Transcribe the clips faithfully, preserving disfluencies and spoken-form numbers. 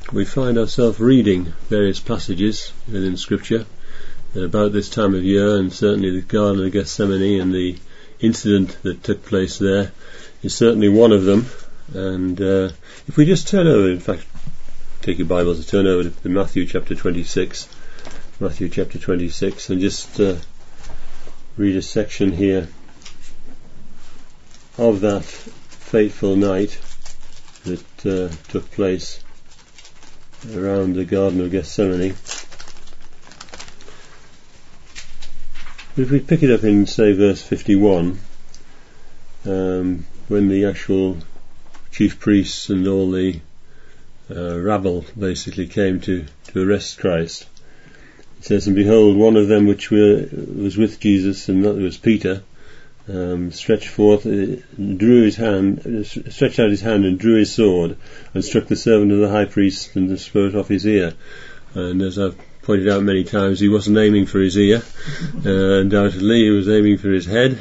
we find ourselves reading various passages within Scripture about this time of year, and certainly the Garden of Gethsemane and the incident that took place there is certainly one of them. And uh, if we just turn over, in fact, take your Bibles and turn over to Matthew chapter twenty-six, Matthew chapter twenty-six, and just uh, read a section here of that fateful night that uh, took place around the Garden of Gethsemane. If we pick it up in, say, verse fifty-one, um, when the actual chief priests and all the uh, rabble basically came to, to arrest Christ, it says, "And behold, one of them which were, was with Jesus, and that was Peter, um, stretched forth, uh, drew his hand, uh, stretched out his hand and drew his sword, and struck the servant of the high priest, and smote off his ear." And as I've pointed out many times, he wasn't aiming for his ear. Uh, undoubtedly, he was aiming for his head,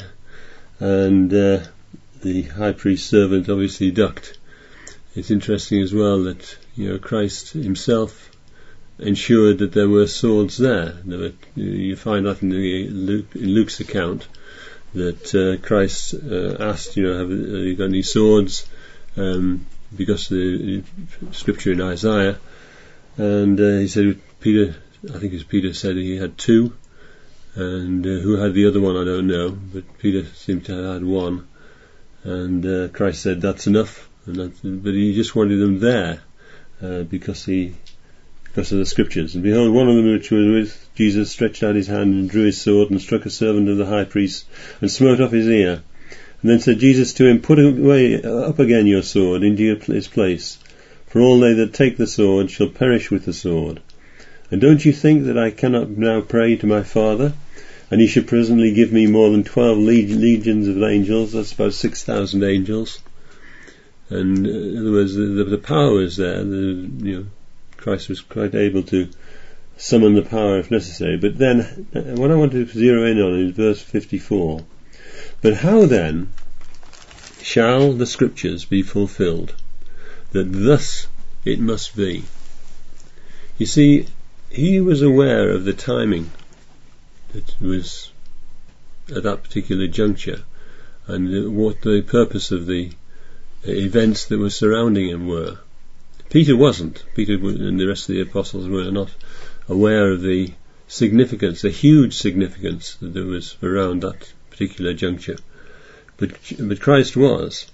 and uh, the high priest's servant obviously ducked. It's interesting as well that, you know, Christ himself ensured that there were swords there. There were, you find that in, the Luke, in Luke's account, that uh, Christ uh, asked, you know, have, have you got any swords? Um, because of the scripture in Isaiah, and uh, he said, Peter, I think it was Peter said he had two, and uh, who had the other one I don't know, but Peter seemed to have had one, and uh, Christ said that's enough, and that, but he just wanted them there uh, because he because of the scriptures. "And behold, one of them which was with Jesus stretched out his hand and drew his sword and struck a servant of the high priest and smote off his ear. And then said Jesus to him, Put away up again your sword into its place, for all they that take the sword shall perish with the sword. And don't you think that I cannot now pray to my Father, and he should presently give me more than twelve leg- legions of angels?" That's about six thousand angels. And uh, in other words, the, the, the power was there. The, you know, Christ was quite able to summon the power if necessary. But then, uh, what I want to zero in on is verse fifty-four. "But how then shall the scriptures be fulfilled, that thus it must be?" You see, he was aware of the timing that was at that particular juncture, and what the purpose of the events that were surrounding him were. Peter wasn't. Peter and the rest of the apostles were not aware of the significance, the huge significance that there was around that particular juncture. But but Christ was.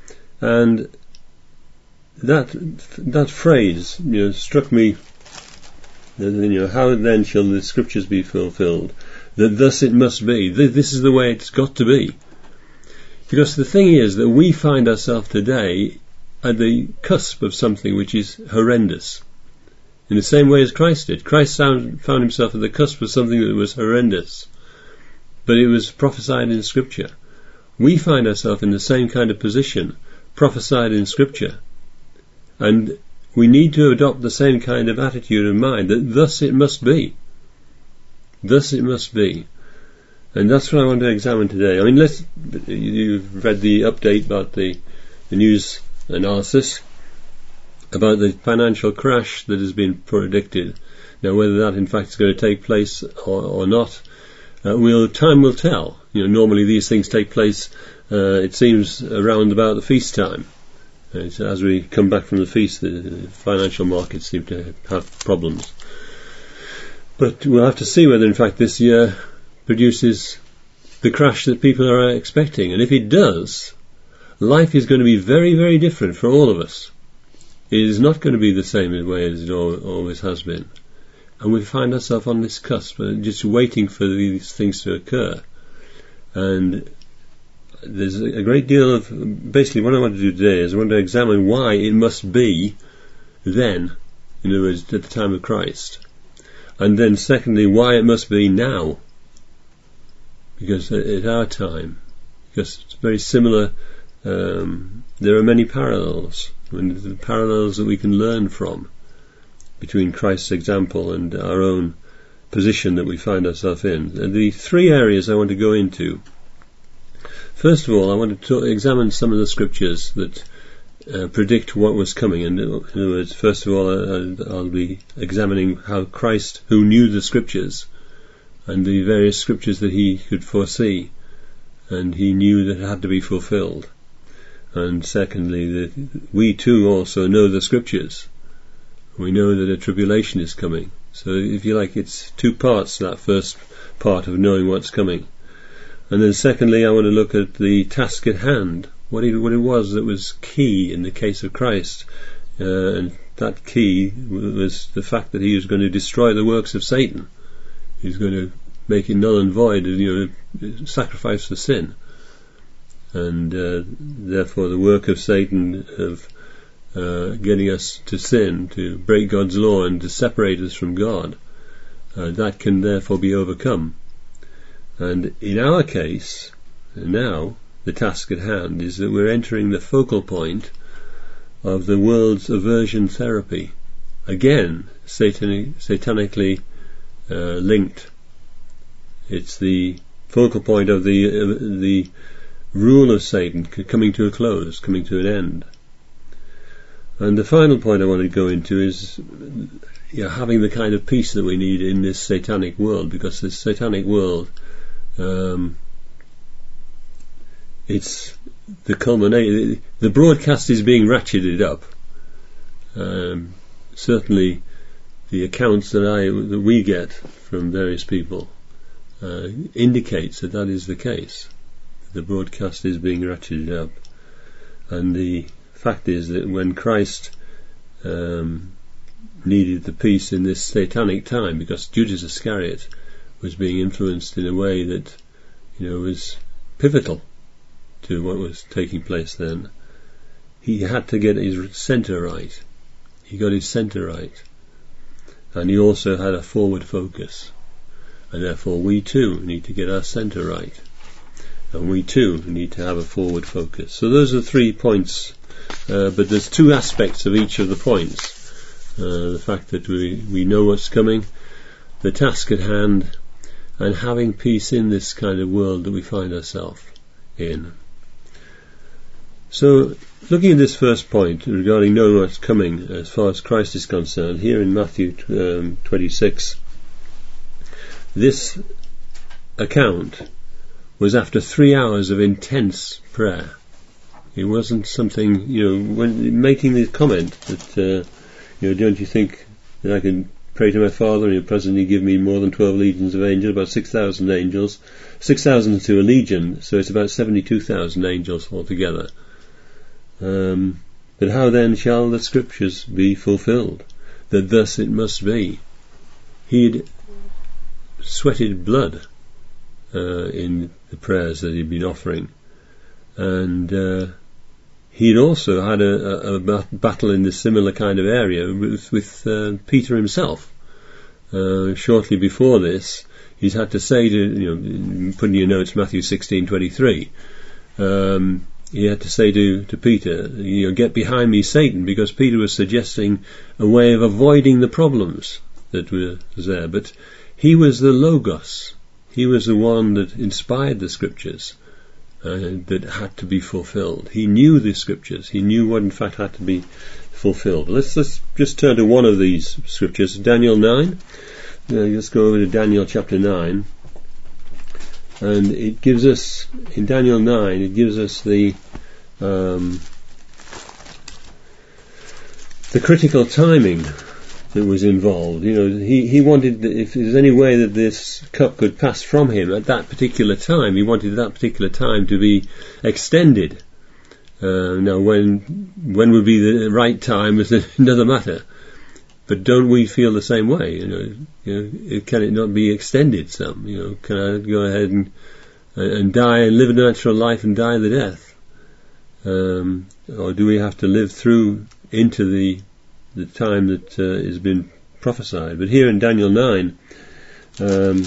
And that that phrase, you know, struck me. You know, how then shall the scriptures be fulfilled? That thus it must be. This is the way it's got to be. Because the thing is that we find ourselves today at the cusp of something which is horrendous. In the same way as Christ did. Christ found, found himself at the cusp of something that was horrendous. But it was prophesied in Scripture. We find ourselves in the same kind of position, prophesied in Scripture. And we need to adopt the same kind of attitude of mind, that thus it must be. Thus it must be. And that's what I want to examine today. I mean, let's, you've read the update about the, the news analysis about the financial crash that has been predicted. Now, whether that in fact is going to take place or, or not, uh, will time will tell. You know, normally these things take place, uh, it seems, around about the feast time. It's as we come back from the feast, the financial markets seem to have problems. But we'll have to see whether in fact this year produces the crash that people are expecting. And if it does, life is going to be very, very different for all of us. It is not going to be the same way as it always has been. And we find ourselves on this cusp, just waiting for these things to occur. And there's a great deal of, basically what I want to do today is I want to examine why it must be then, in other words, at the time of Christ. And then secondly, why it must be now. Because at our time, because it's very similar, um, there are many parallels. I mean, the parallels that we can learn from between Christ's example and our own position that we find ourselves in. And the three areas I want to go into. First of all, I want to talk, examine some of the scriptures that uh, predict what was coming. And in other words, first of all, uh, I'll be examining how Christ, who knew the scriptures and the various scriptures that he could foresee, and he knew that it had to be fulfilled. And secondly, that we too also know the scriptures. We know that a tribulation is coming. So if you like, it's two parts, that first part of knowing what's coming. And then secondly, I want to look at the task at hand, what it, what it was that was key in the case of Christ. Uh, and that key was the fact that he was going to destroy the works of Satan. He was going to make it null and void, you know, sacrifice for sin. And uh, therefore the work of Satan of uh, getting us to sin, to break God's law and to separate us from God, uh, that can therefore be overcome. And in our case, now, the task at hand is that we're entering the focal point of the world's aversion therapy. Again, satanic, satanically uh, linked. It's the focal point of the uh, the rule of Satan coming to a close, coming to an end. And the final point I want to go into is, you know, having the kind of peace that we need in this satanic world, because this satanic world, um, it's the culmination. The broadcast is being ratcheted up. Um, certainly, the accounts that I that we get from various people uh, indicates that that is the case. The broadcast is being ratcheted up, and the fact is that when Christ um, needed the peace in this satanic time, because Judas Iscariot was being influenced in a way that, you know, was pivotal to what was taking place then, he had to get his centre right. He got his centre right, and he also had a forward focus, and therefore we too need to get our centre right. And we too need to have a forward focus. So those are three points, uh, but there's two aspects of each of the points. Uh, the fact that we, we know what's coming, the task at hand, and having peace in this kind of world that we find ourselves in. So, looking at this first point regarding knowing what's coming as far as Christ is concerned, here in Matthew um, twenty-six, this account was after three hours of intense prayer. It wasn't something, you know, when making the comment that, uh, you know, don't you think that I can pray to my Father and he'll presently give me more than twelve legions of angels, about six thousand angels, six thousand to a legion, so it's about seventy-two thousand angels altogether. Um, but how then shall the scriptures be fulfilled? That thus it must be. He'd sweated blood uh, in the prayers that he'd been offering, and uh, he'd also had a, a, a battle in this similar kind of area with, with uh, Peter himself. Uh, shortly before this, he's had to say to, you know, put in your notes Matthew sixteen twenty-three, um, he had to say to, to Peter, you know, get behind me, Satan, because Peter was suggesting a way of avoiding the problems that were there. But he was the Logos. He was the one that inspired the scriptures, uh, that had to be fulfilled. He knew the scriptures. He knew what in fact had to be fulfilled. Let's, let's just turn to one of these scriptures, Daniel nine. Uh, let's go over to Daniel chapter nine. And it gives us, in Daniel nine, it gives us the um, the critical timing that was involved. You know, he, he wanted, if there's any way that this cup could pass from him at that particular time, he wanted that particular time to be extended. Uh, now, when when would be the right time is another matter. But don't we feel the same way? You know, you know, can it not be extended some? You know, can I go ahead and and die and live a natural life and die the death, um, or do we have to live through into the the time that uh, has been prophesied? But here in Daniel nine, um,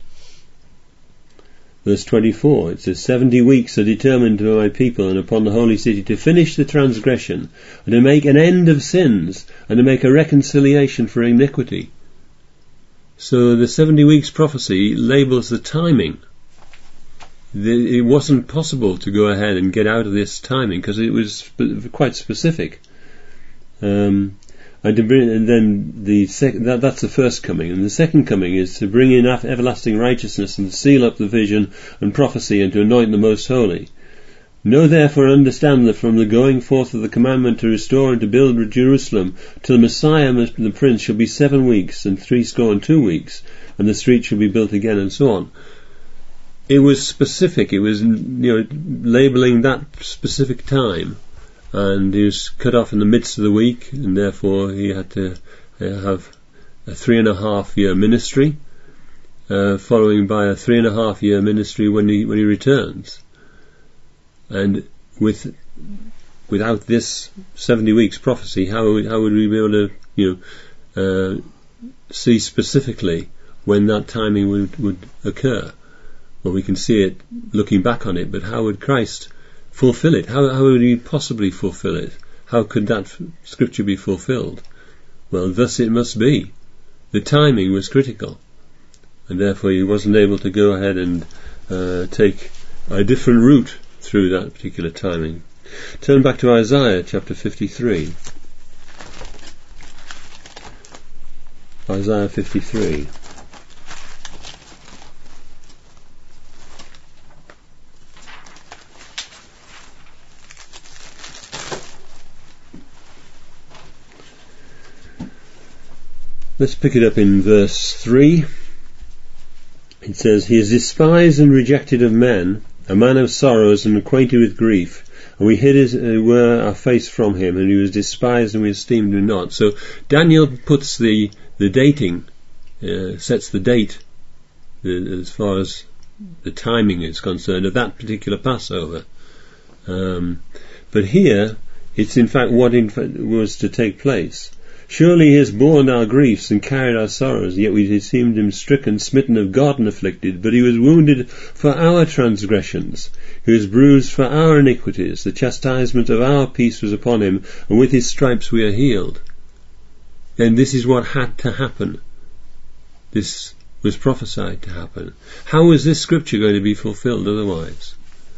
verse twenty-four, it says, seventy weeks are determined by my people and upon the holy city to finish the transgression, and to make an end of sins, and to make a reconciliation for iniquity. So the seventy weeks prophecy labels the timing. the, it wasn't possible to go ahead and get out of this timing because it was sp- quite specific. Um, and, to bring, and then the sec- that, that's the first coming, and the second coming is to bring in everlasting righteousness and to seal up the vision and prophecy and to anoint the most holy. Know therefore and understand that from the going forth of the commandment to restore and to build Jerusalem till the Messiah the Prince shall be seven weeks and three score and two weeks, and the street shall be built again, and so on. It was specific. It was, you know, labelling that specific time, and he was cut off in the midst of the week, and therefore he had to uh, have a three and a half year ministry, uh, following by a three and a half year ministry when he when he returns. And with without this seventy weeks prophecy, how would, how would we be able to, you know, uh, see specifically when that timing would would occur? Well, we can see it looking back on it, but how would Christ fulfill it? How, how would he possibly fulfill it? How could that f- scripture be fulfilled? Well, thus it must be. The timing was critical, and therefore he wasn't able to go ahead and uh, take a different route through that particular timing. Turn back to Isaiah chapter fifty-three. Isaiah fifty-three. Let's pick it up in verse three. It says, He is despised and rejected of men, a man of sorrows and acquainted with grief, and we hid his, uh, were our face from him, and he was despised and we esteemed him not. So Daniel puts the, the dating, uh, sets the date uh, as far as the timing is concerned of that particular Passover. Um, but here, it's in fact what in fact was to take place. Surely he has borne our griefs and carried our sorrows, yet we esteemed him stricken, smitten of God, and afflicted. But he was wounded for our transgressions, he was bruised for our iniquities. The chastisement of our peace was upon him, and with his stripes we are healed. And this is what had to happen. This was prophesied to happen. How was this scripture going to be fulfilled otherwise?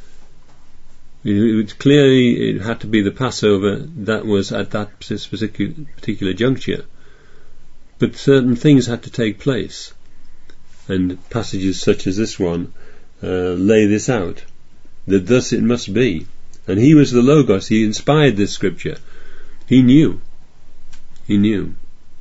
It was clearly it had to be the Passover that was at that particular, particular juncture. But certain things had to take place. And passages such as this one uh, lay this out. That thus it must be. And he was the Logos. He inspired this scripture. He knew. He knew.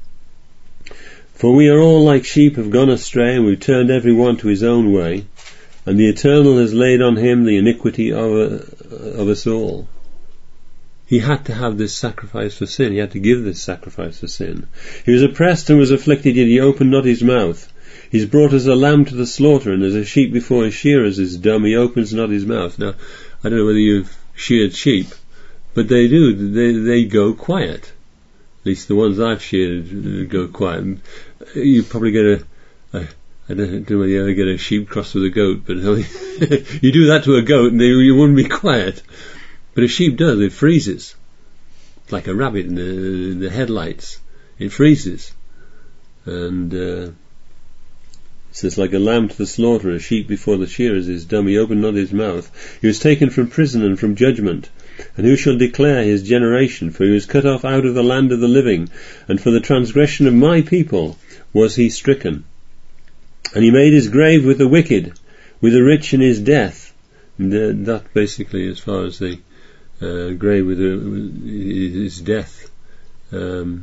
For we are all like sheep have gone astray, and we've turned every one to his own way. And the Eternal has laid on him the iniquity of, uh, of us all. He had to have this sacrifice for sin. He had to give this sacrifice for sin. He was oppressed and was afflicted, yet he opened not his mouth. He's brought as a lamb to the slaughter, and as a sheep before his shearers is dumb, he opens not his mouth. Now, I don't know whether you've sheared sheep, but they do. They, they go quiet. At least the ones I've sheared go quiet. You probably get a... a I don't know whether you ever get a sheep crossed with a goat, but you do that to a goat and they, you wouldn't be quiet. But a sheep does, it freezes. It's like a rabbit in the, in the headlights. It freezes. And uh, it says, like a lamb to the slaughter, a sheep before the shearers is dumb, he opened not his mouth. He was taken from prison and from judgment. And who shall declare his generation? For he was cut off out of the land of the living, and for the transgression of my people was he stricken. And he made his grave with the wicked, with the rich in his death. And uh, that basically, as far as the uh, grave with, the, with his death, um,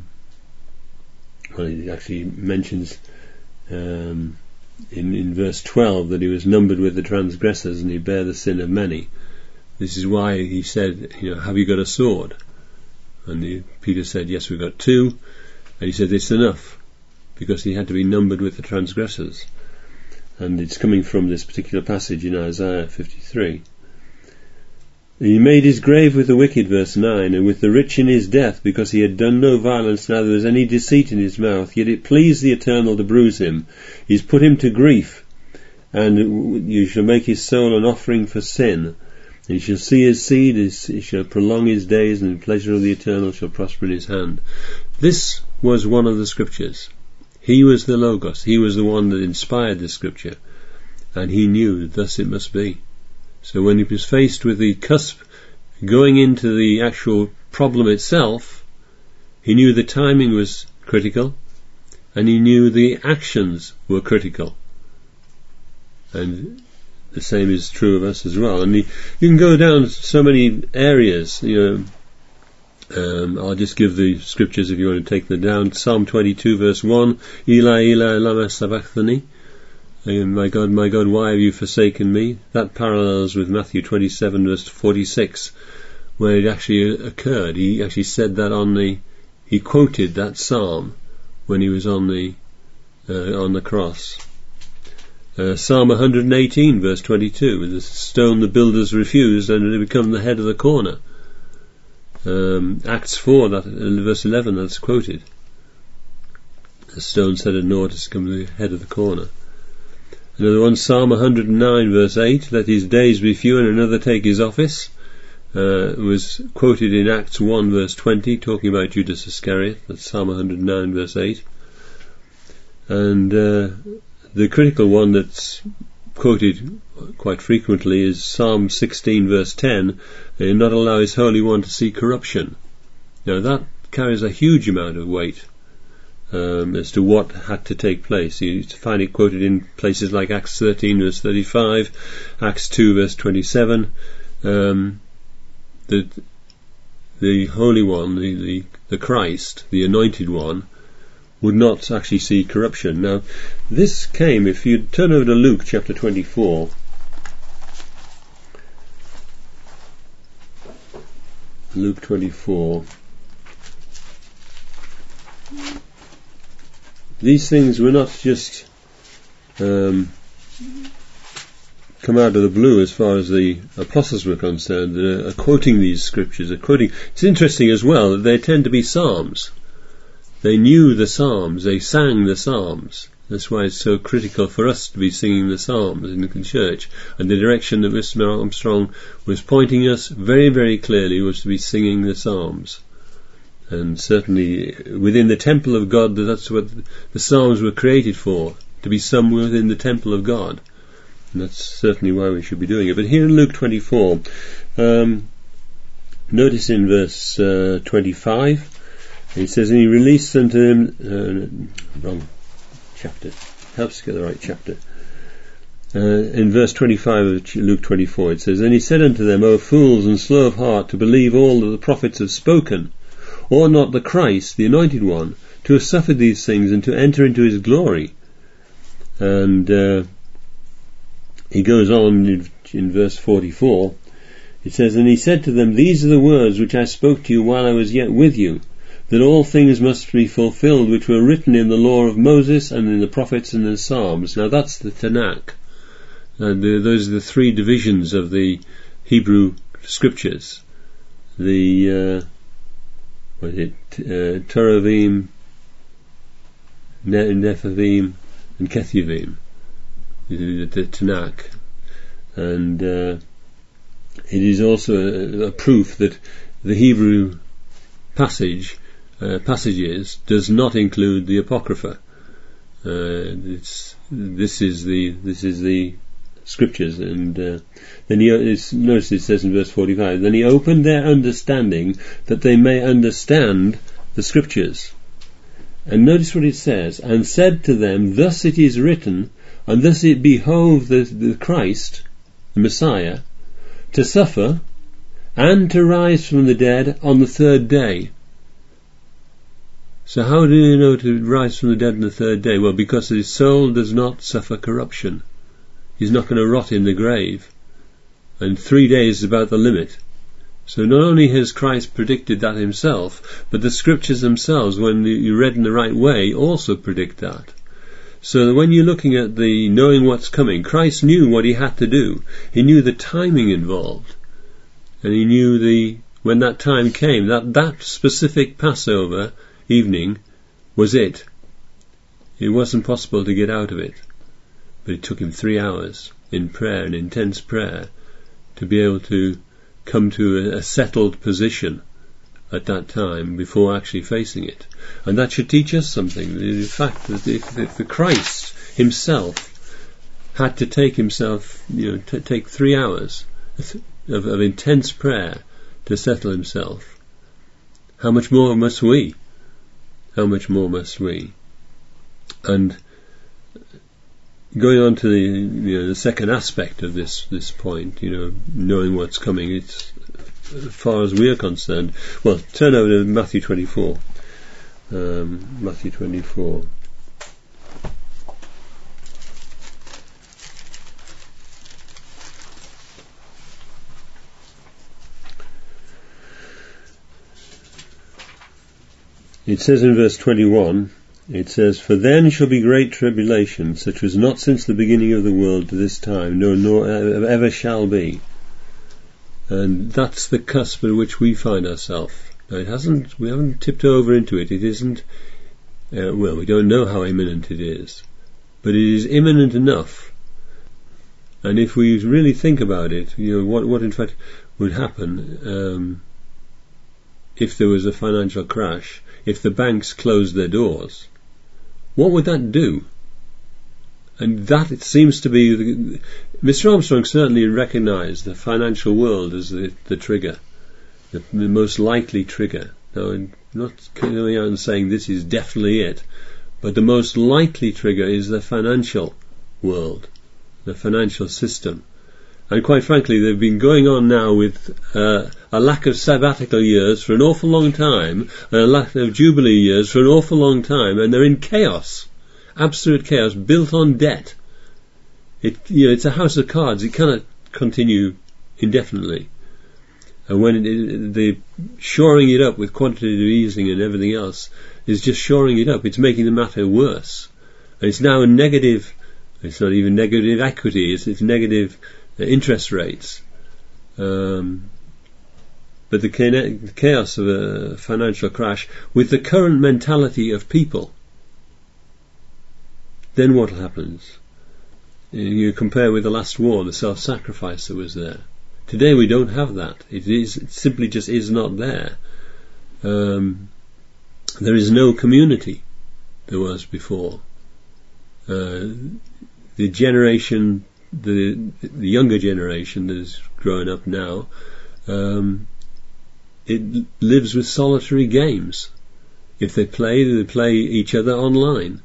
well, he actually mentions um, in, in verse twelve that he was numbered with the transgressors and he bare the sin of many. This is why he said, you know, have you got a sword? And he, Peter said, yes, we've got two. And he said, it's enough, because he had to be numbered with the transgressors. And it's coming from this particular passage in Isaiah fifty-three. He made his grave with the wicked, verse nine, and with the rich in his death, because he had done no violence, neither was any deceit in his mouth. Yet it pleased the Eternal to bruise him. He's put him to grief, and you shall make his soul an offering for sin. And you shall see his seed, he shall prolong his days, and the pleasure of the Eternal shall prosper in his hand. This was one of the scriptures. He was the Logos. He was the one that inspired the scripture. And he knew thus it must be. So when he was faced with the cusp going into the actual problem itself, he knew the timing was critical, and he knew the actions were critical. And the same is true of us as well. And he, you can go down so many areas, you know. Um, I'll just give the scriptures if you want to take them down. Psalm twenty-two verse one, Eli, Eli, lama sabachthani. My God, my God, why have you forsaken me? That parallels with Matthew twenty-seven verse forty-six, where it actually occurred. He actually said that on the, he quoted that psalm when he was on the, uh, on the cross. Uh, Psalm one hundred eighteen verse twenty-two, the stone the builders refused and it become the head of the corner. Um, Acts four, that, uh, verse eleven, that's quoted. The stone set in order to become the head of the corner. Another one, Psalm one hundred nine verse eight, let his days be few and another take his office, uh, was quoted in Acts one verse twenty, talking about Judas Iscariot. That's Psalm one hundred nine verse eight. And uh, the critical one that's quoted quite frequently is Psalm sixteen verse ten, uh, not allow his Holy One to see corruption. Now that carries a huge amount of weight um, as to what had to take place. You find it quoted in places like Acts thirteen verse thirty-five, Acts two verse twenty-seven, um, that the Holy One, the, the, the Christ, the Anointed One, would not actually see corruption. Now, this came, if you turn over to Luke chapter twenty-four, Luke twenty-four, these things were not just um, come out of the blue as far as the apostles were concerned. They're quoting these scriptures, are quoting. It's interesting as well that they tend to be psalms. They knew the psalms, they sang the psalms. That's why it's so critical for us to be singing the psalms in the church. And the direction that Mister Armstrong was pointing us very, very clearly was to be singing the psalms. And certainly within the temple of God, that's what the psalms were created for, to be sung within the temple of God. And that's certainly why we should be doing it. But here in Luke twenty-four, um, notice in verse uh, twenty-five, it says, and he released unto him, uh, wrong chapter, helps to get the right chapter. Uh, in verse twenty-five of Luke twenty-four, it says, and he said unto them, O fools and slow of heart, to believe all that the prophets have spoken, or not the Christ, the Anointed One, to have suffered these things and to enter into his glory. And uh, he goes on in, in verse forty-four, it says, and he said to them, these are the words which I spoke to you while I was yet with you, that all things must be fulfilled which were written in the law of Moses and in the prophets and the Psalms. Now that's the Tanakh. And the, those are the three divisions of the Hebrew scriptures. The, uh, what is it, uh, Teravim, ne- Nephavim, and Kethuvim. The, the Tanakh. And uh, it is also a, a proof that the Hebrew passage Uh, passages does not include the Apocrypha. Uh, it's, this is the this is the scriptures, and uh, then he it's, notice it says in verse forty-five. Then he opened their understanding that they may understand the scriptures. And notice what it says, and said to them, thus it is written, and thus it behoved the, the Christ, the Messiah, to suffer and to rise from the dead on the third day. So how do you know to rise from the dead on the third day? Well, because his soul does not suffer corruption. He's not going to rot in the grave. And three days is about the limit. So not only has Christ predicted that himself, but the scriptures themselves, when you read in the right way, also predict that. So that when you're looking at the knowing what's coming, Christ knew what he had to do. He knew the timing involved. And he knew the when that time came, that that specific Passover evening was it. It wasn't possible to get out of it, but it took him three hours in prayer, in intense prayer, to be able to come to a, a settled position at that time before actually facing it. And that should teach us something, the fact that if, if the Christ himself had to take himself, you know, t- take three hours of, of intense prayer to settle himself, how much more must we? How much more must we? And going on to the, you know, the second aspect of this this point, you know, knowing what's coming, it's, as far as we are concerned, well, turn over to Matthew twenty-four. Um, Matthew twenty-four. It says in verse twenty-one, it says, "For then shall be great tribulation, such as not since the beginning of the world to this time, no, nor ever shall be." And that's the cusp at which we find ourselves. Now, it hasn't, we haven't tipped over into it. It isn't, uh, well, we don't know how imminent it is, but it is imminent enough. And if we really think about it, you know, what, what in fact would happen um, if there was a financial crash, if the banks closed their doors, what would that do? And that, it seems to be, the, Mister Armstrong certainly recognised the financial world as the, the trigger, the, the most likely trigger. Now, I'm not coming out and saying this is definitely it, but the most likely trigger is the financial world, the financial system. And quite frankly, they've been going on now with uh, a lack of sabbatical years for an awful long time, and a lack of jubilee years for an awful long time, and they're in chaos, absolute chaos, built on debt. It, you know, it's a house of cards. It cannot continue indefinitely. And when it, it, the shoring it up with quantitative easing and everything else is just shoring it up, it's making the matter worse. And it's now a negative. It's not even negative equity. It's, it's negative interest rates. Um, but the chaos of a financial crash with the current mentality of people, then what happens? You compare with the last war, the self-sacrifice that was there. Today we don't have that. It is it simply just is not there. Um, there is no community there was before. Uh, the generation The, the younger generation that is growing up now, um, it lives with solitary games. If they play, they play each other online.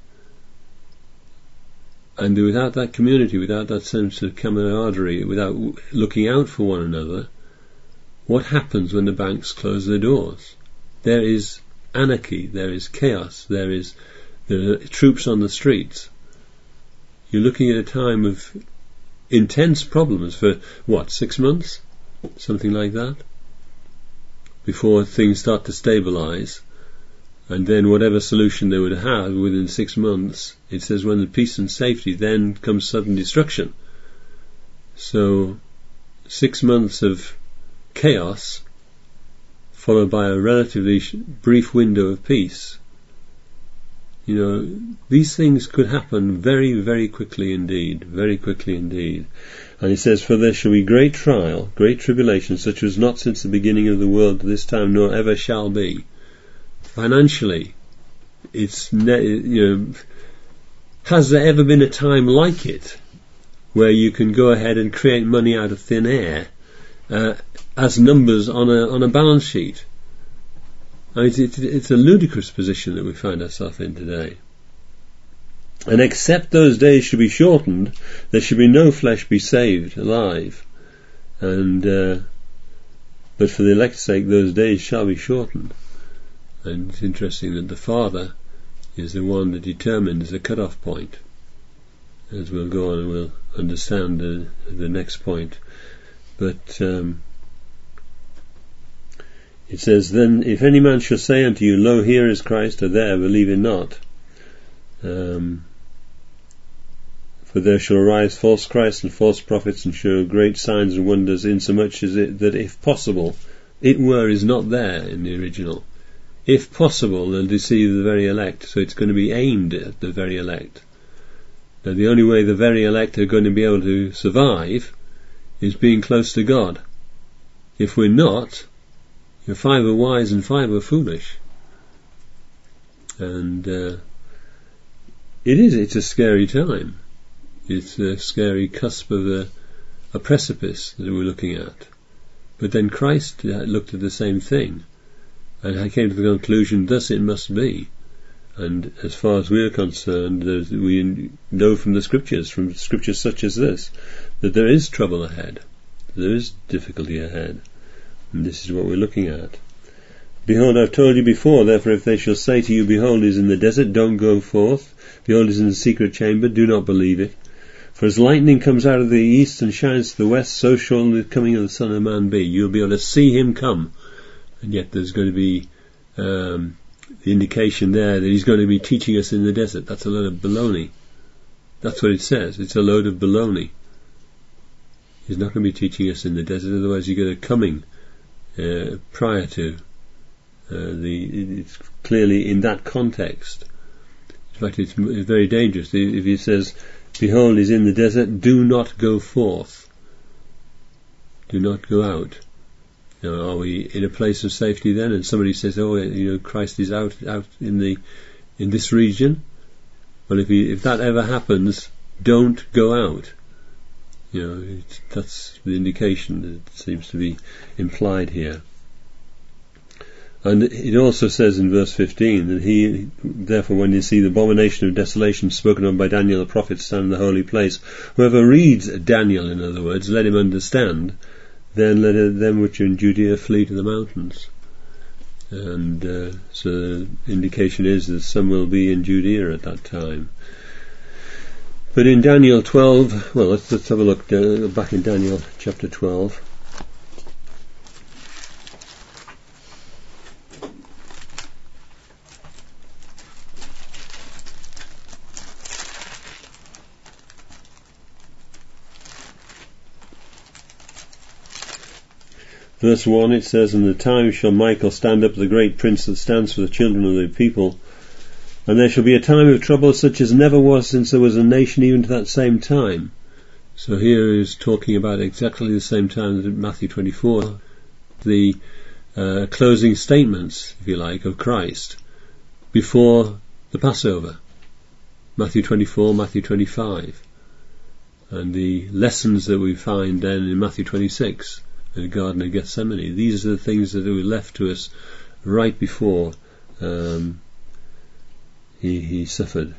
And without that community, without that sense of camaraderie, without looking out for one another, what happens when the banks close their doors? There is anarchy, there is chaos, there is there are troops on the streets. You're looking at a time of intense problems for, what, six months? Something like that? Before things start to stabilise. And then whatever solution they would have within six months, it says when the peace and safety, then comes sudden destruction. So, six months of chaos, followed by a relatively sh- brief window of peace. You know, these things could happen very, very quickly indeed, very quickly indeed. And he says, "For there shall be great trial, great tribulation, such as not since the beginning of the world to this time, nor ever shall be." Financially, it's, ne- you know, has there ever been a time like it, where you can go ahead and create money out of thin air, uh, as numbers on a, on a balance sheet? I mean, it's, it's a ludicrous position that we find ourselves in today. "And except those days should be shortened, there should be no flesh be saved alive. And uh, but for the elect's sake, those days shall be shortened." And it's interesting that the Father is the one that determines the cut-off point. As we'll go on and we'll understand the, the next point. But um, it says, "Then if any man shall say unto you, Lo, here is Christ, or there, believe it not. Um, for there shall arise false Christs and false prophets, and show great signs and wonders, insomuch as it, that if possible," it were is not there in the original. "If possible, they'll deceive the very elect." So it's going to be aimed at the very elect. Now, the only way the very elect are going to be able to survive is being close to God. If we're not, you're five are wise and five are foolish. And uh, it is, it's a scary time. It's a scary cusp of a, a precipice that we're looking at. But then Christ looked at the same thing and came to the conclusion, thus it must be. And as far as we are concerned, we know from the scriptures, from scriptures such as this, that there is trouble ahead. There is difficulty ahead. And this is what we're looking at. Behold, I've told you before, therefore if they shall say to you, behold, he is in the desert, don't go forth. Behold, he is in the secret chamber, do not believe it. For as lightning comes out of the east and shines to the west, so shall the coming of the Son of Man be. You'll be able to see him come. And yet there's going to be um, the indication there that he's going to be teaching us in the desert. That's a load of baloney. That's what it says. It's a load of baloney. He's not going to be teaching us in the desert, otherwise you get a coming uh, prior to. Uh, the it's clearly in that context. In fact, it's very dangerous. If he says, behold, he's in the desert, do not go forth. Do not go out. Now, are we in a place of safety then? And somebody says, oh, you know, Christ is out out in the in this region. Well, if he, if that ever happens, don't go out. You know, it's, that's the indication that seems to be implied here. And it also says in verse fifteen that he, therefore, when you see the abomination of desolation spoken of by Daniel the prophet stand in the holy place, whoever reads Daniel, in other words, let him understand, then let them which are in Judea flee to the mountains. And uh, so the indication is that some will be in Judea at that time. But in Daniel twelve, well, let's, let's have a look uh, back in Daniel chapter twelve. Verse one, it says, in the time shall Michael stand up, the great prince that stands for the children of the people, and there shall be a time of trouble such as never was since there was a nation even to that same time. So here is talking about exactly the same time as Matthew twenty-four, the uh, closing statements, if you like, of Christ before the Passover. Matthew twenty-four, Matthew twenty-five. And the lessons that we find then in Matthew twenty-six, in the Garden of Gethsemane. These are the things that were left to us right before um, he, he suffered.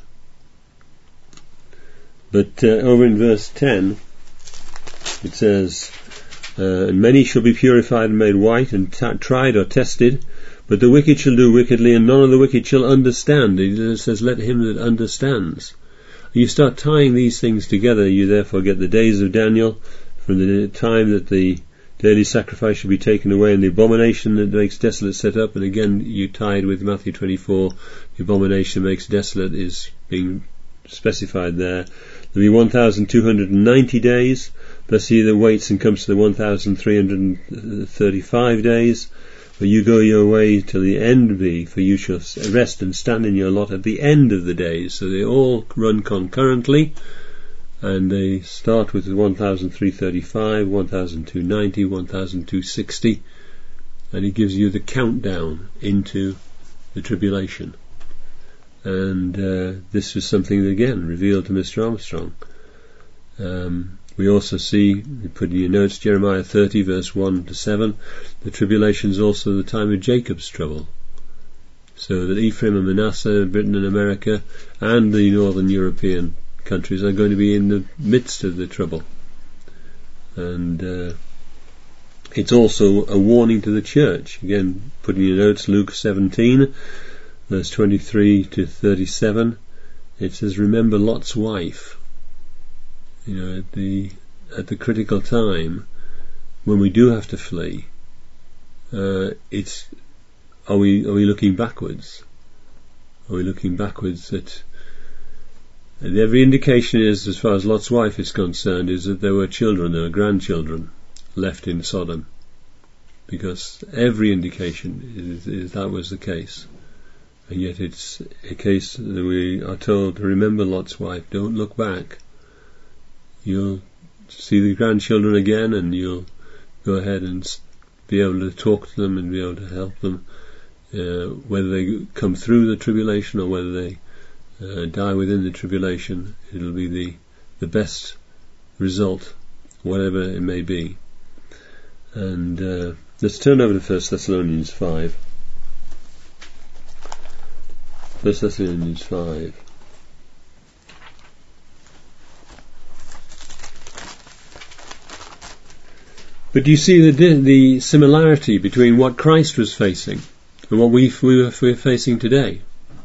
But uh, over in verse ten, it says, uh, and many shall be purified and made white and t- tried or tested, but the wicked shall do wickedly, and none of the wicked shall understand. It says, let him that understands. You start tying these things together, you therefore get the days of Daniel, from the time that the daily sacrifice shall be taken away, and the abomination that makes desolate set up. And again, you tied with Matthew twenty-four, the abomination makes desolate is being specified there. There'll be one thousand two hundred ninety days, plus he that waits and comes to the one thousand three hundred thirty-five days. For you go your way till the end be, for you shall rest and stand in your lot at the end of the days. So they all run concurrently. And they start with one thousand three hundred thirty-five, one thousand two hundred ninety, one thousand two hundred sixty, and it gives you the countdown into the tribulation. And uh, this was something that, again, revealed to Mister Armstrong. Um, we also see, you put in your notes, Jeremiah thirty, verse one to seven, the tribulation is also the time of Jacob's trouble. So that Ephraim and Manasseh, Britain and America, and the northern European countries are going to be in the midst of the trouble. And uh, it's also a warning to the church. Again, put in your notes, Luke seventeen, verse twenty-three to thirty-seven. It says, remember Lot's wife. You know, at the at the critical time when we do have to flee, uh, it's are we are we looking backwards? Are we looking backwards at? And every indication is, as far as Lot's wife is concerned, is that there were children, there were grandchildren left in Sodom, because every indication is, is that was the case. And yet it's a case that we are told to remember Lot's wife. Don't look back. You'll see the grandchildren again, and you'll go ahead and be able to talk to them and be able to help them, uh, whether they come through the tribulation or whether they Uh, die within the tribulation. It'll be the the best result whatever it may be. And uh, let's turn over to First Thessalonians five. First Thessalonians five. But do you see the the similarity between what Christ was facing and what we we're facing today?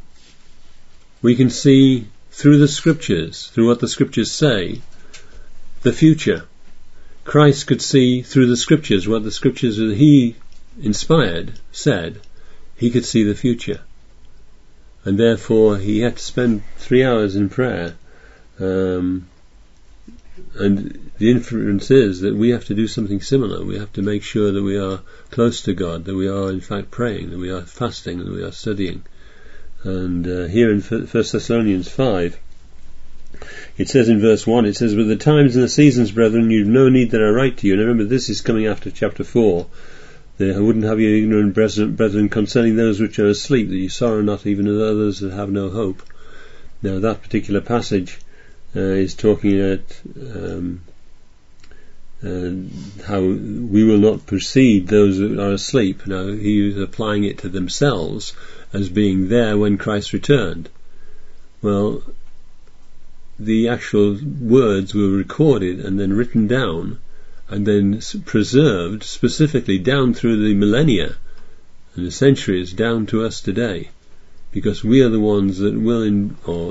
We can see through the Scriptures, through what the Scriptures say, the future. Christ could see through the Scriptures what the Scriptures that he inspired said. He could see the future. And therefore he had to spend three hours in prayer. Um, and the inference is that we have to do something similar. We have to make sure that we are close to God, that we are in fact praying, that we are fasting, that we are studying. And uh, here in First Thessalonians five, it says in verse one, it says, "With the times and the seasons, brethren, you have no need that I write to you." And remember, this is coming after chapter four. "I wouldn't have you ignorant, brethren, concerning those which are asleep, that you sorrow not, even as others that have no hope." Now, that particular passage uh, is talking about um, uh, how we will not precede those that are asleep. Now, he is applying it to themselves as being there when Christ returned. Well, the actual words were recorded and then written down and then preserved specifically down through the millennia and the centuries down to us today, because we are the ones that will, in, or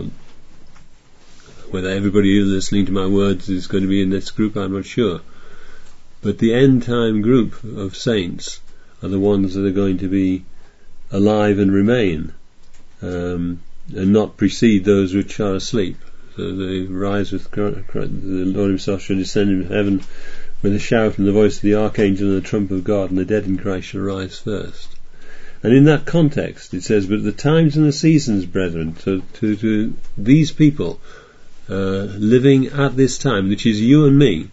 whether everybody listening to my words is going to be in this group, I'm not sure, but the end time group of saints are the ones that are going to be alive and remain, um, and not precede those which are asleep. So they rise with Christ, the Lord himself shall descend in heaven with a shout and the voice of the archangel and the trump of God, and the dead in Christ shall rise first. And in that context it says, "But the times and the seasons, brethren," so to, to these people uh, living at this time, which is you and me,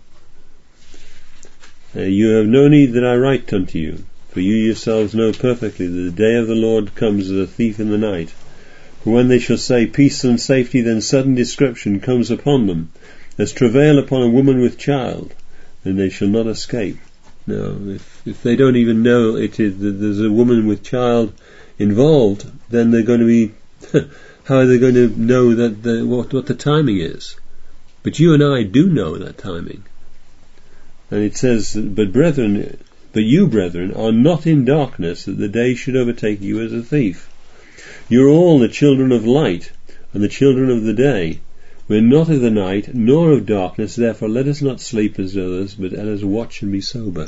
uh, "you have no need that I write unto you, for you yourselves know perfectly that the day of the Lord comes as a thief in the night. For when they shall say peace and safety, then sudden destruction comes upon them, as travail upon a woman with child, and they shall not escape." Now, if, if they don't even know it is that there's a woman with child involved, then they're going to be, how are they going to know that the, what, what the timing is? But you and I do know that timing. And it says, but brethren, but you, brethren, are not in darkness, that the day should overtake you as a thief. You are all the children of light, and the children of the day. We are not of the night, nor of darkness, therefore let us not sleep as others, but let us watch and be sober.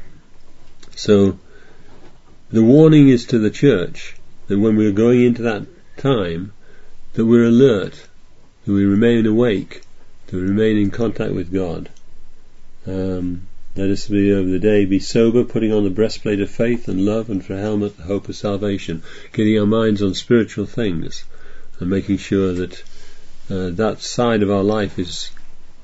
So, the warning is to the church, that when we are going into that time, that we're alert, that we remain awake, that we remain in contact with God. Um, let us be of the day, be sober, putting on the breastplate of faith and love, and for a helmet the hope of salvation, getting our minds on spiritual things, and making sure that uh, that side of our life is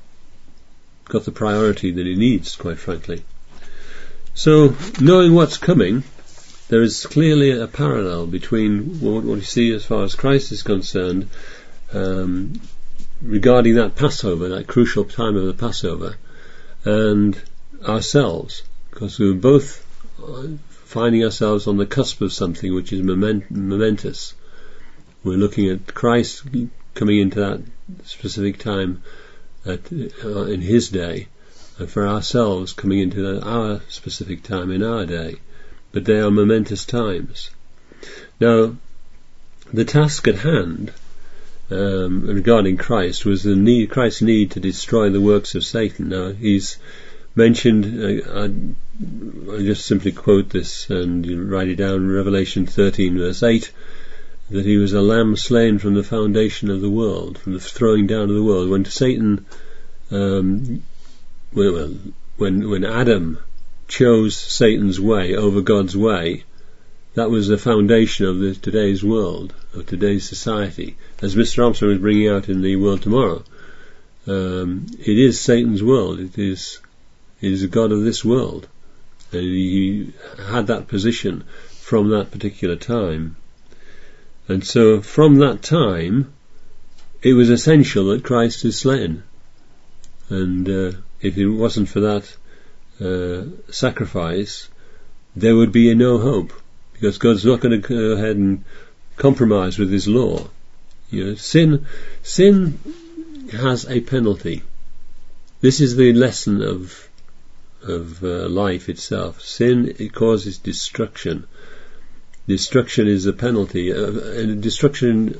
got the priority that it needs, quite frankly. So, knowing what's coming, there is clearly a parallel between what, what we see as far as Christ is concerned, um, regarding that Passover, that crucial time of the Passover, and ourselves, because we were both finding ourselves on the cusp of something which is moment- momentous. We're looking at Christ coming into that specific time at, uh, in his day, and for ourselves coming into that, our specific time in our day. But they are momentous times. Now, the task at hand um, regarding Christ was the need, Christ's need to destroy the works of Satan. Now, he's mentioned, uh, I, I just simply quote this and you write it down, Revelation thirteen verse eight, that he was a lamb slain from the foundation of the world, from the throwing down of the world. When Satan, um, well, when when Adam chose Satan's way over God's way, that was the foundation of the, today's world, of today's society. As Mister Armstrong was bringing out in the World Tomorrow, um, it is Satan's world. It is, it is the God of this world. And he had that position from that particular time. And so from that time, it was essential that Christ is slain. And uh, if it wasn't for that uh, sacrifice, there would be no hope, because God's not going to go ahead and compromise with His law. You know, sin, sin has a penalty. This is the lesson of of uh, life itself. Sin, it causes destruction. Destruction is a penalty, uh, and destruction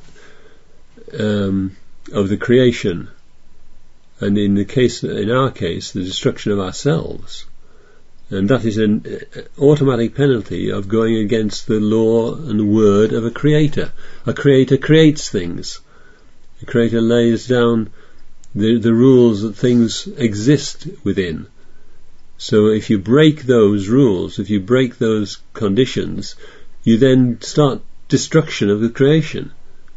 um, of the creation, and in the case, in our case, the destruction of ourselves. And that is an automatic penalty of going against the law and word of a creator. A creator creates things. A creator lays down the, the rules that things exist within. So if you break those rules, if you break those conditions, you then start destruction of the creation.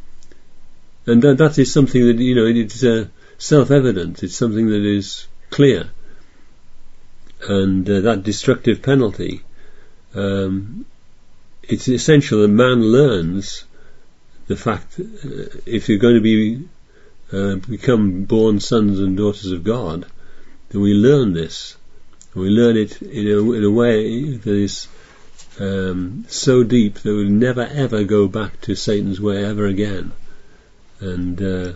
And that, that is something that, you know, it's uh, self-evident. It's something that is clear. And uh, that destructive penalty, um, it's essential that man learns the fact that uh, if you're going to be uh, become born sons and daughters of God, then we learn this. We learn it in a, in a way that is um, so deep that we'll never ever go back to Satan's way ever again. And uh,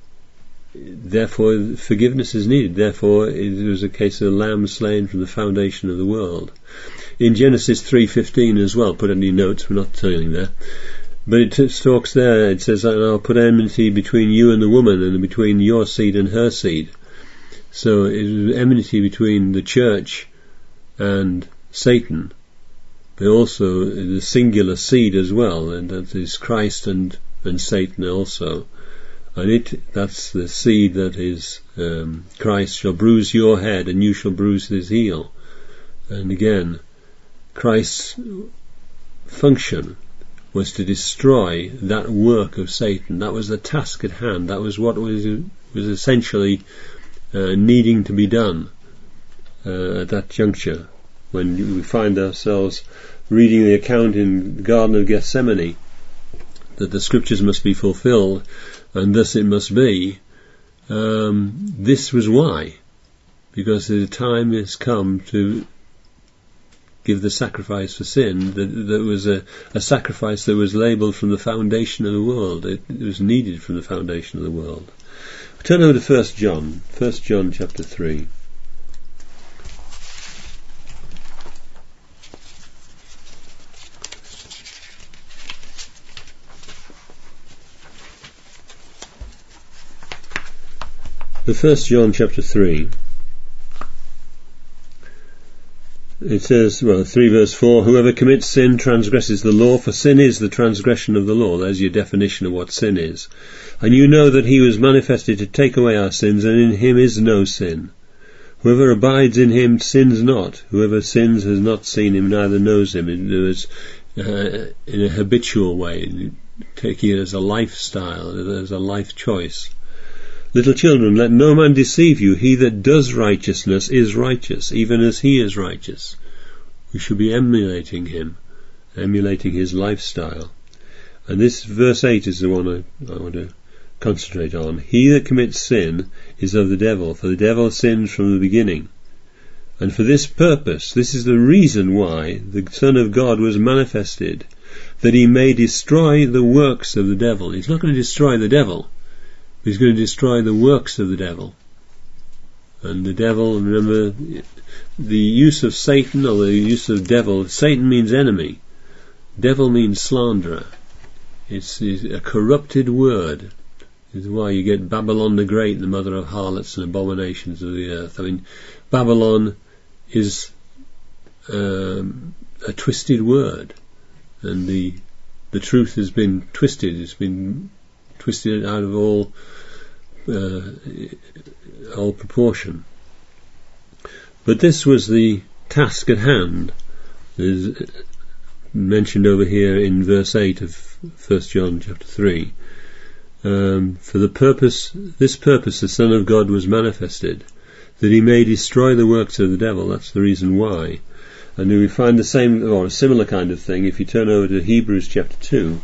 therefore forgiveness is needed. Therefore it was a case of the lamb slain from the foundation of the world. In Genesis three fifteen as well, put in your notes, we're not turning there, but it t- talks there, it says, and I'll put enmity between you and the woman, and between your seed and her seed. So it was enmity between the church and Satan, but also the singular seed as well, and that is Christ and, and Satan also. And it, that's the seed that is, um, Christ shall bruise your head and you shall bruise his heel. And again, Christ's function was to destroy that work of Satan. That was the task at hand. That was what was, was essentially uh, needing to be done uh, at that juncture, when we find ourselves reading the account in the Garden of Gethsemane, that the scriptures must be fulfilled, and thus it must be. Um, this was why, because the time has come to give the sacrifice for sin. That there was a, a sacrifice that was labelled from the foundation of the world. It, it was needed from the foundation of the world. Turn over to First John, First John chapter three. The First John chapter three, it says, well, three verse four, whoever commits sin transgresses the law, for sin is the transgression of the law. There's your definition of what sin is. And you know that he was manifested to take away our sins, and in him is no sin. Whoever abides in him sins not. Whoever sins has not seen him, neither knows him. It was uh, in a habitual way, taking it as a lifestyle, as a life choice. Little children, let no man deceive you. He that does righteousness is righteous, even as he is righteous. We should be emulating him, emulating his lifestyle. And this verse eight is the one I, I want to concentrate on. He that commits sin is of the devil, for the devil sins from the beginning. And for this purpose, this is the reason why the Son of God was manifested, that he may destroy the works of the devil. He's not going to destroy the devil. He's going to destroy the works of the devil. And the devil, remember, the use of Satan, or the use of devil, Satan means enemy. Devil means slanderer. It's, it's a corrupted word. This is why you get Babylon the Great, the mother of harlots and abominations of the earth. I mean, Babylon is um, a twisted word. And the the truth has been twisted. It's been twisted out of all uh, all proportion. But this was the task at hand, is mentioned over here in verse eight of First John chapter three. Um, for the purpose, this purpose, the Son of God was manifested, that he may destroy the works of the devil. That's the reason why. And we find the same, or a similar kind of thing, if you turn over to Hebrews chapter two.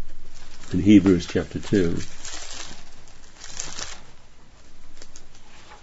In Hebrews chapter two,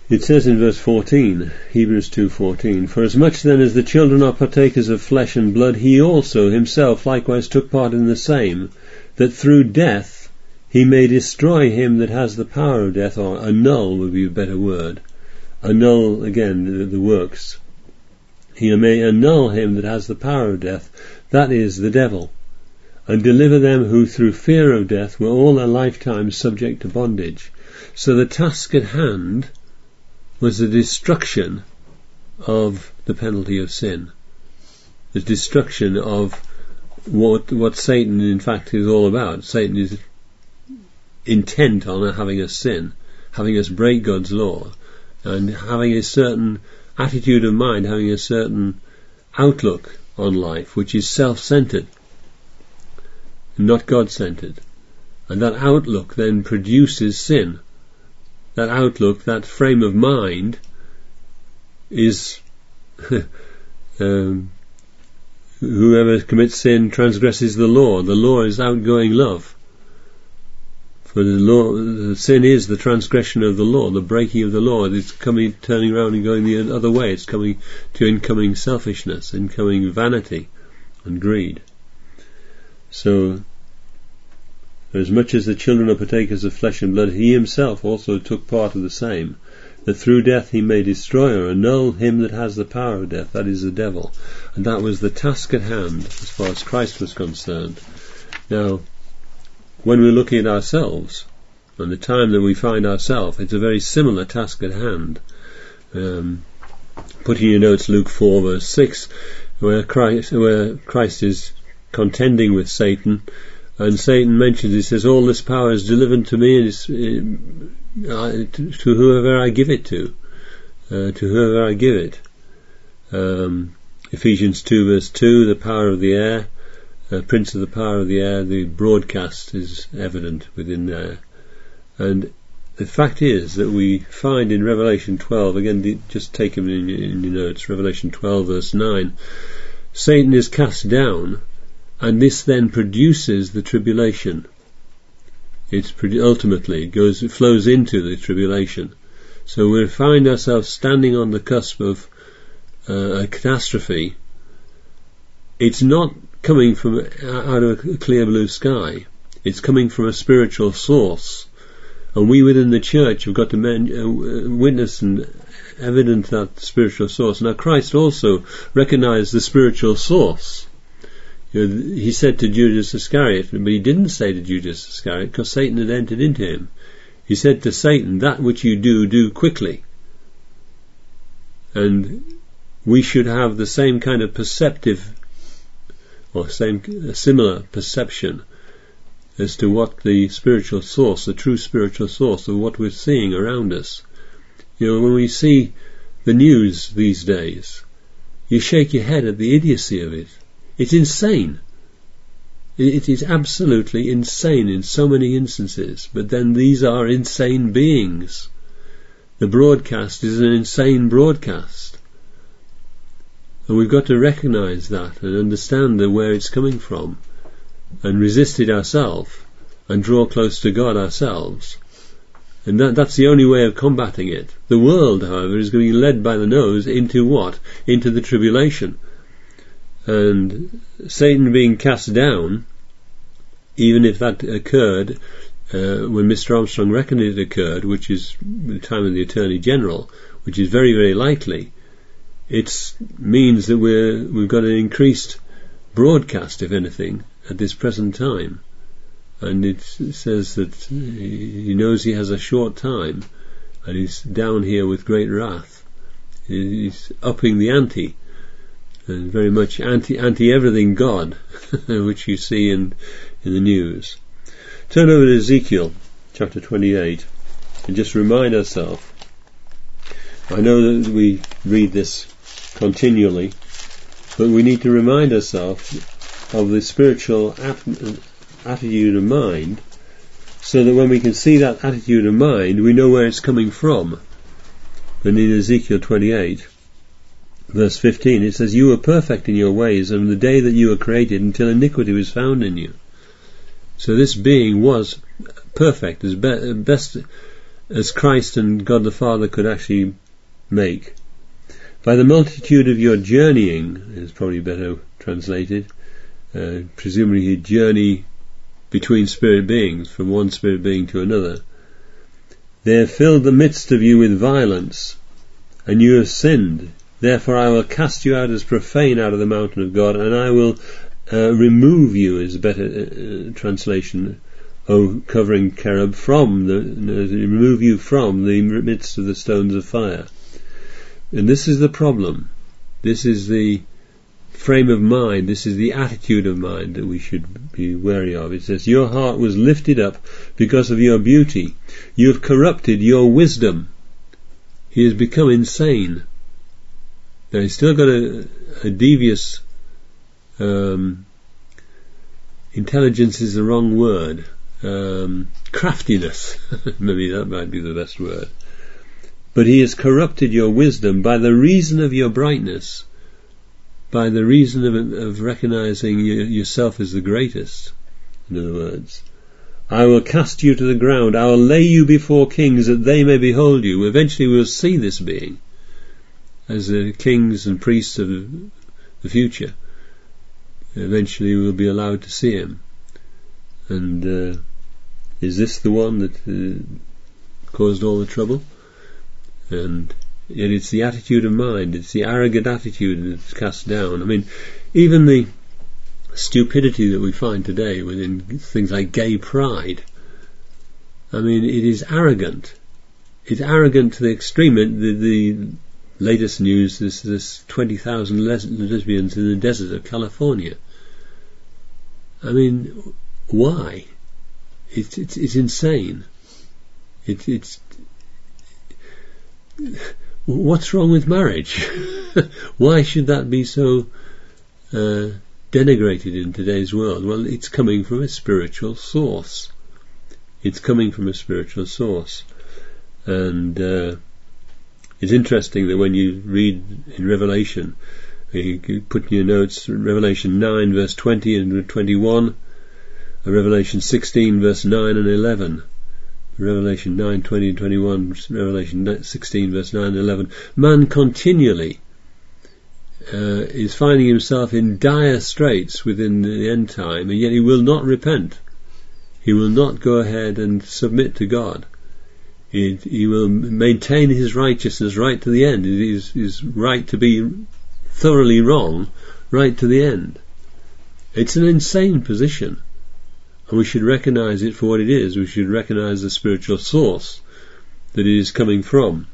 It says in verse fourteen, Hebrews two fourteen, "For as much then as the children are partakers of flesh and blood, he also himself likewise took part in the same, that through death he may destroy him that has the power of death," or annul would be a better word. Annul, again, the, the works. "He may annul him that has the power of death, that is, the devil, and deliver them who through fear of death were all their lifetime subject to bondage." So the task at hand was the destruction of the penalty of sin, the destruction of what what Satan in fact is all about. Satan is intent on having us sin, having us break God's law, and having a certain attitude of mind, having a certain outlook on life which is self-centered, not God-centered. And that outlook then produces sin. That outlook, that frame of mind, is um, whoever commits sin transgresses the law. The law is outgoing love. For the law, the sin is the transgression of the law, the breaking of the law. It's coming, turning around and going the other way. It's coming to incoming selfishness, incoming vanity and greed. So, as much as the children are partakers of flesh and blood, he himself also took part of the same, that through death he may destroy or annul him that has the power of death, that is the devil. And that was the task at hand as far as Christ was concerned. Now, when we're looking at ourselves, and the time that we find ourselves, it's a very similar task at hand. Um, put in your notes Luke four verse six, where Christ, where Christ is contending with Satan, and Satan mentions, he says, "All this power is delivered to me, and it's, uh, to, to whoever I give it to, uh, to whoever I give it." Um, Ephesians two verse two, the power of the air, uh, prince of the power of the air, the broadcast is evident within there. And the fact is that we find in Revelation twelve, again, the, just take them in, in your notes, Revelation twelve verse nine, Satan is cast down, and this then produces the tribulation. It's ultimately it goes, it flows into the tribulation. So we find ourselves standing on the cusp of uh, a catastrophe. It's not coming from out of a clear blue sky. It's coming from a spiritual source, and we within the church have got to men, uh, witness and evidence that spiritual source. Now, Christ also recognized the spiritual source. You know, he said to Judas Iscariot, but he didn't say to Judas Iscariot because Satan had entered into him. He said to Satan, "That which you do, do quickly." And we should have the same kind of perceptive, or same similar perception as to what the spiritual source, the true spiritual source of what we're seeing around us. You know, when we see the news these days, you shake your head at the idiocy of it. It's insane. It is absolutely insane in so many instances. But then these are insane beings. The broadcast is an insane broadcast. And we've got to recognize that and understand the, where it's coming from, and resist it ourselves and draw close to God ourselves. And that, that's the only way of combating it. The world, however, is being led by the nose into what? Into the tribulation. And Satan being cast down, even if that occurred uh, when Mister Armstrong reckoned it occurred, which is the time of the Attorney General, which is very, very likely, it means that we're, we've got an increased broadcast, if anything, at this present time. And it says that he knows he has a short time, and he's down here with great wrath. He's upping the ante, and very much anti anti everything God, which you see in in the news. Turn over to Ezekiel chapter twenty-eight and just remind ourselves. I know that we read this continually, but we need to remind ourselves of the spiritual at- attitude of mind, so that when we can see that attitude of mind, we know where it's coming from. And in Ezekiel twenty-eight, verse fifteen, it says, "You were perfect in your ways on the day that you were created, until iniquity was found in you." So this being was perfect, as be- best as Christ and God the Father could actually make. By the multitude of your journeying, is probably better translated, uh, presumably you journey between spirit beings, from one spirit being to another. They have filled the midst of you with violence, and you have sinned. Therefore I will cast you out as profane out of the mountain of God, and I will uh, remove you, is a better uh, translation, O covering cherub, from the, uh, remove you from the midst of the stones of fire. And this is the problem. This is the frame of mind, this is the attitude of mind that we should be wary of. It says, your heart was lifted up because of your beauty. You have corrupted your wisdom. He has become insane. Now he's still got a, a devious um, intelligence is the wrong word. Um, craftiness, maybe that might be the best word. But he has corrupted your wisdom by the reason of your brightness, by the reason of, of recognizing you, yourself as the greatest. In other words, I will cast you to the ground, I will lay you before kings that they may behold you. Eventually we will see this being as the kings and priests of the future. Eventually we will be allowed to see him. And uh, is this the one that uh, caused all the trouble? And yet it's the attitude of mind, it's the arrogant attitude that's cast down. I mean, even the stupidity that we find today within things like gay pride, I mean, it is arrogant. It's arrogant to the extreme. The, the latest news is this twenty thousand les- lesbians in the desert of California. I mean, why? It's it's, it's insane. It, it's what's wrong with marriage? Why should that be so uh, denigrated in today's world? Well, it's coming from a spiritual source. It's coming from a spiritual source. And uh, it's interesting that when you read in Revelation, you put in your notes Revelation nine verse twenty and twenty-one, and Revelation sixteen verse nine and eleven. Revelation nine, twenty and twenty-one, Revelation sixteen verse nine and eleven. Man continually uh, is finding himself in dire straits within the end time, and yet he will not repent. He will not go ahead and submit to God. He, he will maintain his righteousness right to the end. It is his right to be thoroughly wrong right to the end. It's an insane position. And we should recognize it for what it is. We should recognize the spiritual source that it is coming from.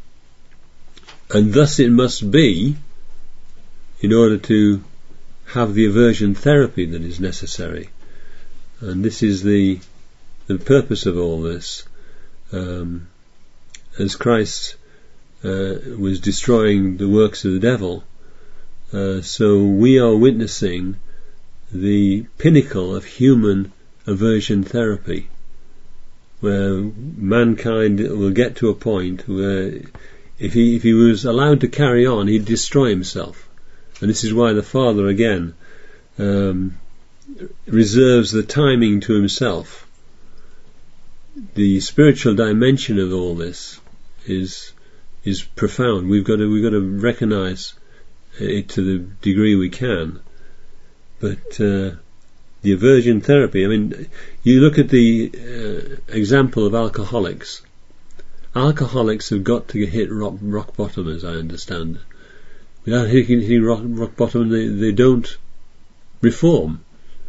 And thus it must be, in order to have the aversion therapy that is necessary. And this is the the purpose of all this. Um, as Christ uh, was destroying the works of the devil, uh, so we are witnessing the pinnacle of human aversion therapy, where mankind will get to a point where if he if he was allowed to carry on, he'd destroy himself. And this is why the Father again um, reserves the timing to himself. The spiritual dimension of all this is is profound. We've got to we've got to recognise it to the degree we can, but. Uh, The aversion therapy, I mean, you look at the uh, example of alcoholics. Alcoholics have got to hit rock, rock bottom, as I understand. Without hitting, hitting rock, rock bottom, they, they don't reform.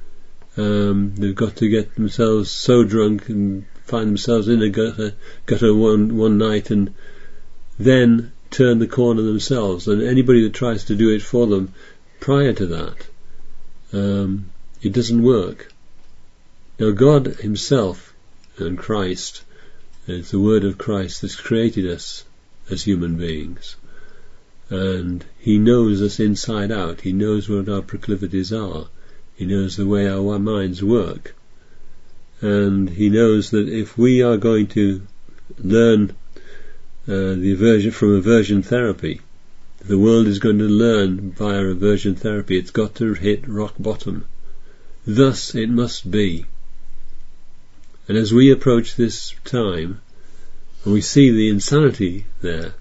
Um, they've got to get themselves so drunk and find themselves in a gutter, gutter one, one night and then turn the corner themselves. And anybody that tries to do it for them prior to that, um, it doesn't work. Now God himself and Christ, it's the word of Christ that's created us as human beings. And he knows us inside out. He knows what our proclivities are. He knows the way our minds work. And he knows that if we are going to learn uh, the aversion from aversion therapy, if the world is going to learn via aversion therapy, it's got to hit rock bottom. Thus it must be. And as we approach this time, and we see the insanity there,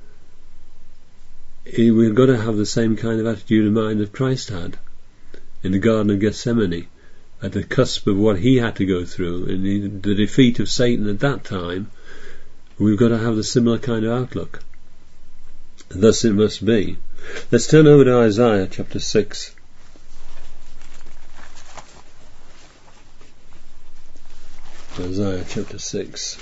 we've got to have the same kind of attitude of mind that Christ had in the Garden of Gethsemane, at the cusp of what he had to go through, in the, the defeat of Satan at that time. We've got to have the similar kind of outlook. Thus it must be. Let's turn over to Isaiah chapter six. Isaiah chapter six.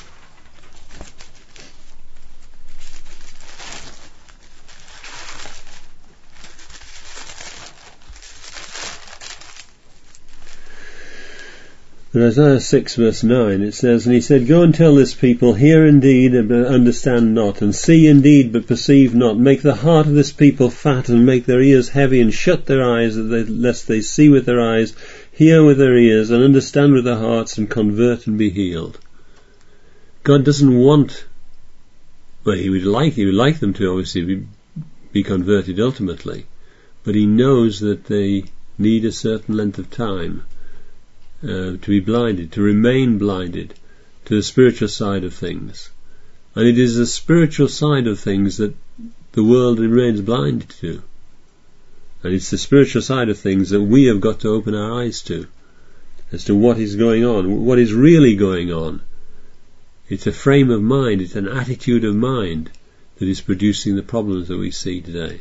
In Isaiah six verse nine it says, "And he said, Go and tell this people, hear indeed, but understand not, and see indeed, but perceive not. Make the heart of this people fat, and make their ears heavy, and shut their eyes, that they, lest they see with their eyes, hear with their ears, and understand with their hearts, and convert and be healed." God doesn't want, well, he would like, he would like them to obviously be, be converted ultimately, but he knows that they need a certain length of time Uh, to be blinded, to remain blinded to the spiritual side of things. And it is the spiritual side of things that the world remains blind to. And it's the spiritual side of things that we have got to open our eyes to, as to what is going on, what is really going on. It's a frame of mind, it's an attitude of mind that is producing the problems that we see today.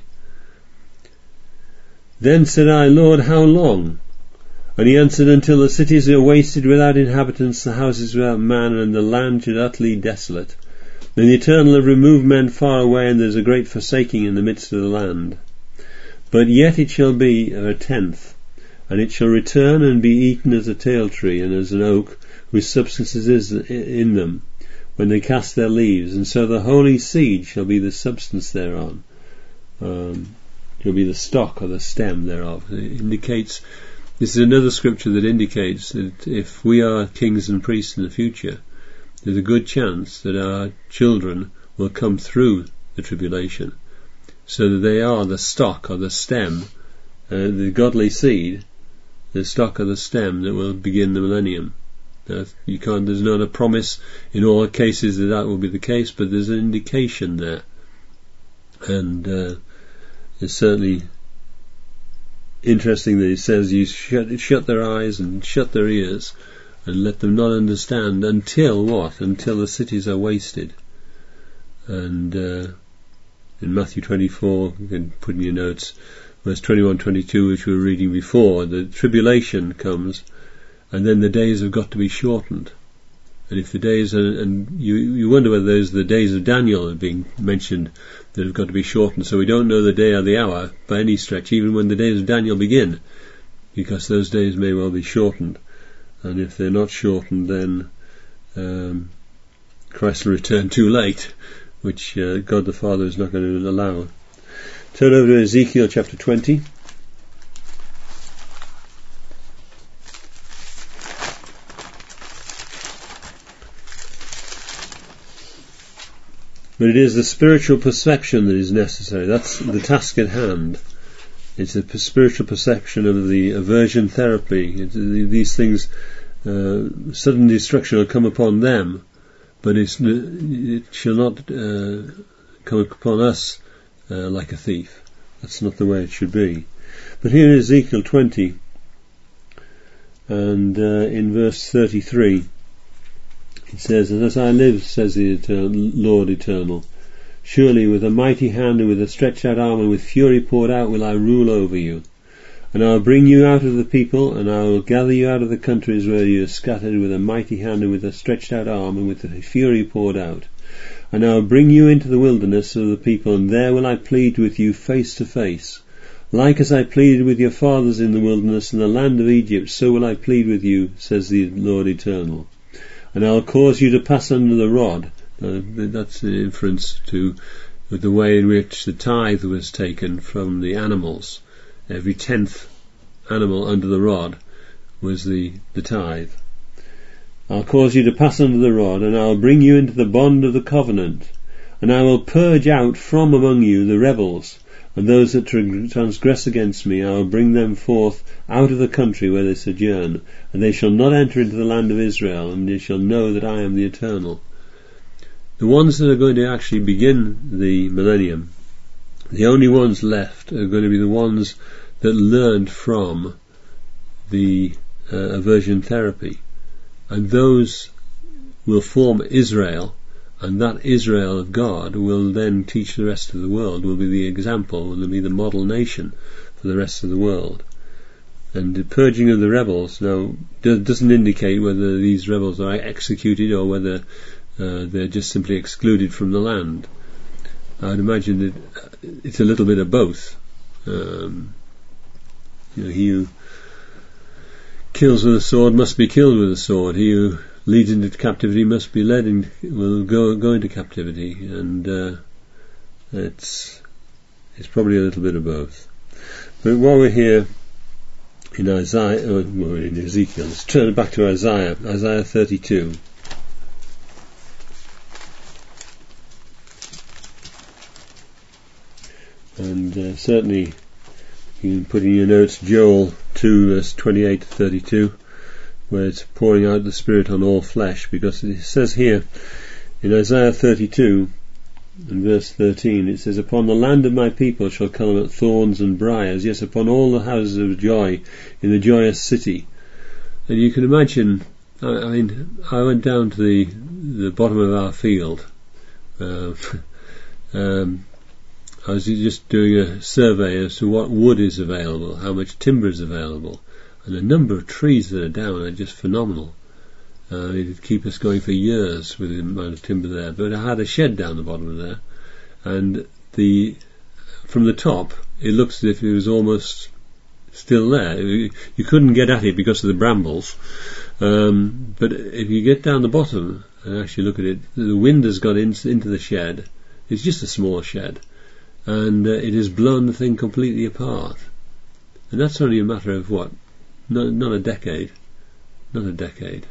Then said I, Lord, how long? And he answered, Until the cities are wasted without inhabitants, the houses without man, and the land should utterly desolate. Then the Eternal have removed men far away, and there is a great forsaking in the midst of the land. But yet it shall be a tenth, and it shall return and be eaten as a tale tree, and as an oak, whose substance is in them, when they cast their leaves. And so the holy seed shall be the substance thereon. Um, shall be the stock or the stem thereof. It indicates... This is another scripture that indicates that if we are kings and priests in the future, there's a good chance that our children will come through the tribulation, so that they are the stock or the stem, uh, the godly seed, the stock or the stem that will begin the millennium. Now, you can't, there's not a promise in all cases that that will be the case, but there's an indication there. And uh, it's certainly interesting that it says you shut, shut their eyes and shut their ears and let them not understand until what? Until the cities are wasted. And uh, in Matthew twenty-four, you can put in your notes, verse twenty-one twenty-two, which we were reading before, the tribulation comes, and then the days have got to be shortened. And if the days are, and you, you wonder whether those the days of Daniel are being mentioned that have got to be shortened, so we don't know the day or the hour by any stretch, even when the days of Daniel begin, because those days may well be shortened. And if they're not shortened, then um, Christ will return too late, which uh, God the Father is not going to allow. Turn over to Ezekiel chapter twenty. But it is the spiritual perception that is necessary. That's the task at hand. It's a spiritual perception of the aversion therapy. It's, these things, uh, sudden destruction will come upon them, but it's, it shall not uh, come upon us uh, like a thief. That's not the way it should be. But here in Ezekiel twenty, and uh, in verse thirty-three, it says, As I live, says the eternal, Lord Eternal, surely with a mighty hand and with a stretched out arm and with fury poured out will I rule over you. And I will bring you out of the people, and I will gather you out of the countries where you are scattered with a mighty hand and with a stretched out arm and with a fury poured out. And I will bring you into the wilderness of the people, and there will I plead with you face to face. Like as I pleaded with your fathers in the wilderness in the land of Egypt, so will I plead with you, says the Lord Eternal. And I'll cause you to pass under the rod. Uh, that's the inference to the way in which the tithe was taken from the animals. Every tenth animal under the rod was the, the tithe. I'll cause you to pass under the rod, and I'll bring you into the bond of the covenant. And I will purge out from among you the rebels, and those that transgress against me. I will bring them forth out of the country where they sojourn, and they shall not enter into the land of Israel, and they shall know that I am the Eternal. the ones that are going to actually begin the millennium, the only ones left are going to be the ones that learned from the uh, aversion therapy, and those will form Israel, and that Israel of God will then teach the rest of the world, will be the example, will be the model nation for the rest of the world. And the purging of the rebels now doesn't indicate whether these rebels are executed or whether uh, they're just simply excluded from the land. I'd imagine that it's a little bit of both. Um, you know, he who kills with a sword must be killed with a sword. He who leads into captivity must be led in, will go go into captivity, and uh, it's it's probably a little bit of both. But while we're here in Isaiah, or well, in Ezekiel, let's turn back to Isaiah, Isaiah thirty-two. And uh, certainly you can put in your notes Joel two verse twenty-eight to thirty-two, where it's pouring out the Spirit on all flesh, because it says here in Isaiah thirty-two in verse thirteen, it says, "Upon the land of my people shall come out thorns and briars, yes, upon all the houses of joy in the joyous city." And you can imagine, I, I mean, I went down to the the bottom of our field. Uh, um, I was just doing a survey as to what wood is available, how much timber is available, and the number of trees that are down are just phenomenal. Uh, it'd keep us going for years with the amount of timber there. But I had a shed down the bottom of there, and the from the top it looks as if it was almost still there. You couldn't get at it because of the brambles, um, but if you get down the bottom and actually look at it, the wind has got in, into the shed. It's just a small shed, and uh, it has blown the thing completely apart. And that's only a matter of what? No, not a decade. Not a decade.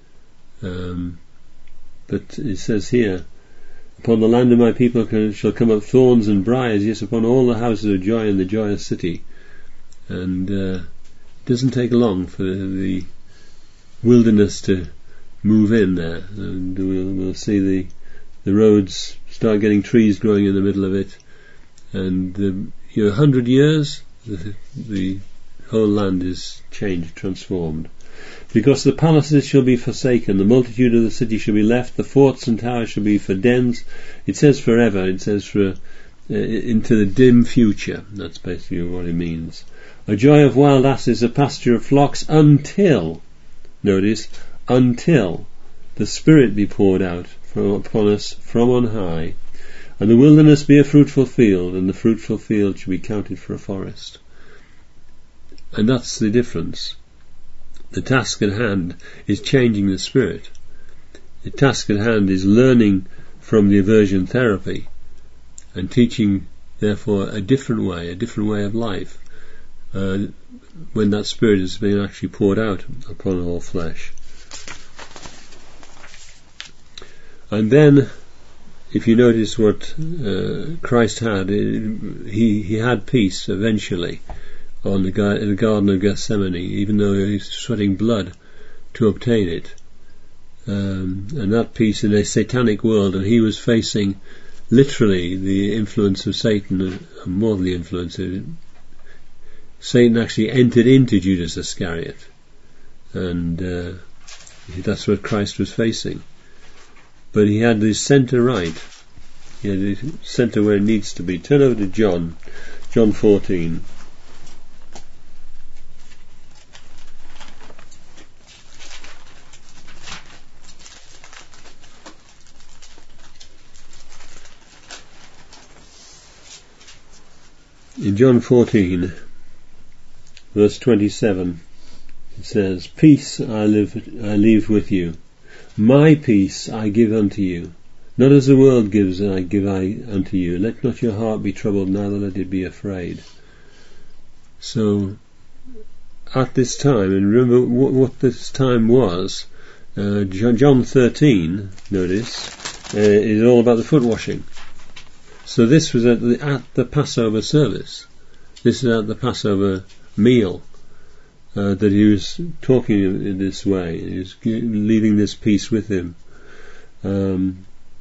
Um, but it says here, "Upon the land of my people can, shall come up thorns and briars, yes, upon all the houses of joy in the joyous city." And uh, it doesn't take long for the wilderness to move in there, and we'll, we'll see the the roads start getting trees growing in the middle of it, and the, you know, a hundred years, the, the whole land is changed, transformed. "Because the palaces shall be forsaken, the multitude of the city shall be left, the forts and towers shall be for dens." It says forever, it says for uh, into the dim future. That's basically what it means. "A joy of wild asses, a pasture of flocks, until," notice, until the Spirit be poured out from, upon us from on high, "and the wilderness be a fruitful field, and the fruitful field shall be counted for a forest." And that's the difference. The task at hand is changing the spirit. The task at hand is learning from the aversion therapy and teaching, therefore, a different way, a different way of life, uh, when that spirit is being actually poured out upon all flesh. And then, if you notice what uh, Christ had, it, he, he had peace eventually on the, gar- in the Garden of Gethsemane, even though he was sweating blood to obtain it. Um, and that peace in a satanic world, and he was facing literally the influence of Satan, and more than the influence of it. Satan actually entered into Judas Iscariot, and uh, that's what Christ was facing. But he had the centre right. He had the centre where it needs to be. Turn over to John, John fourteen. In John fourteen, verse twenty-seven, it says, "Peace I live, I leave with you. My peace I give unto you. Not as the world gives, I give I unto you. Let not your heart be troubled, neither let it be afraid." So, at this time, and remember what, what this time was, uh, John thirteen, notice, uh, is all about the foot washing. So this was at the, at the Passover service. This is at the Passover meal uh, that he was talking in, in this way. He was leaving this peace with him. Um,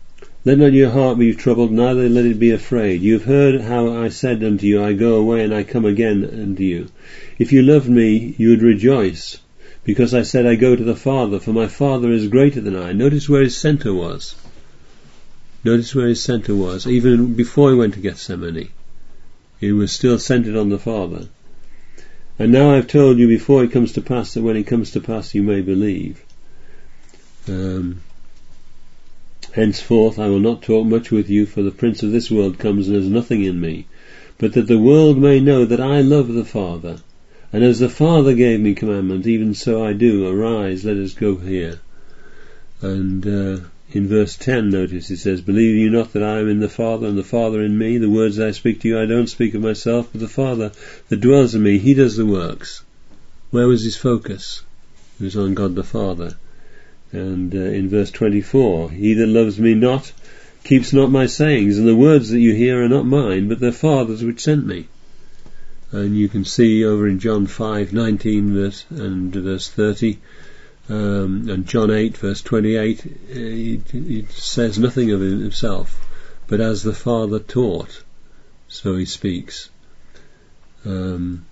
Let not your heart be troubled, neither let it be afraid. You have heard how I said unto you, I go away and I come again unto you. If you loved me, you would rejoice, because I said, I go to the Father, for my Father is greater than I. Notice where his centre was. Notice where his centre was. Even before he went to Gethsemane, he was still centred on the Father. And now I've told you before it comes to pass, that when it comes to pass you may believe. Um... Henceforth I will not talk much with you, for the prince of this world comes and has nothing in me, but that the world may know that I love the Father. And as the Father gave me commandment, even so I do. Arise, let us go here. And uh, in verse ten, notice it says, Believe you not that I am in the Father, and the Father in me? The words I speak to you I don't speak of myself, but the Father that dwells in me, he does the works. Where was his focus? It was on God the Father. And uh, in verse twenty-four, He that loves me not keeps not my sayings, and the words that you hear are not mine, but their Father's which sent me. And you can see over in John five nineteen verse and verse thirty, um, and John eight verse twenty-eight, it, it says nothing of himself, but as the Father taught, so he speaks. Um,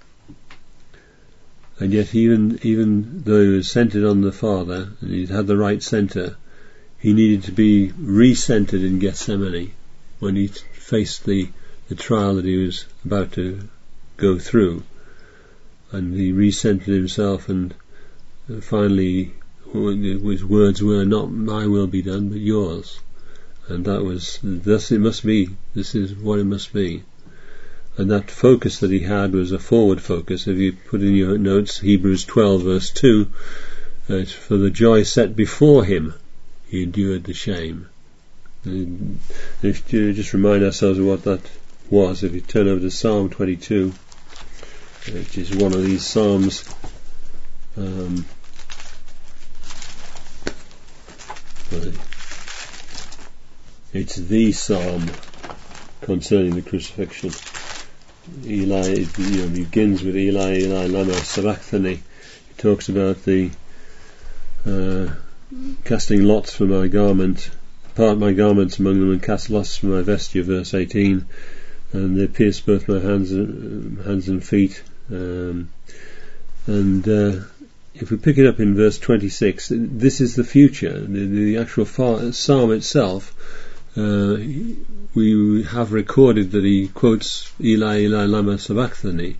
And yet even even though he was centred on the Father, and he had the right centre, he needed to be re-centred in Gethsemane when he faced the, the trial that he was about to go through. And he re-centred himself, and finally his words were, not my will be done, but yours. And that was, thus it must be, this is what it must be. And that focus that he had was a forward focus. If you put in your notes, Hebrews twelve verse two, uh, for the joy set before him, he endured the shame. And if you just remind ourselves of what that was, if you turn over to Psalm twenty-two, which is one of these psalms, um, it's the psalm concerning the crucifixion. Eli, you know, begins with Eli, Eli, lama sabachthani. He talks about the uh, casting lots for my garment, part my garments among them and cast lots for my vesture, verse eighteen, and they pierced both my hands and, hands and feet. Um, and uh, if we pick it up in verse twenty-six, this is the future, the, the actual far, psalm itself. Uh, we have recorded that he quotes Eli, Eli, lama sabachthani,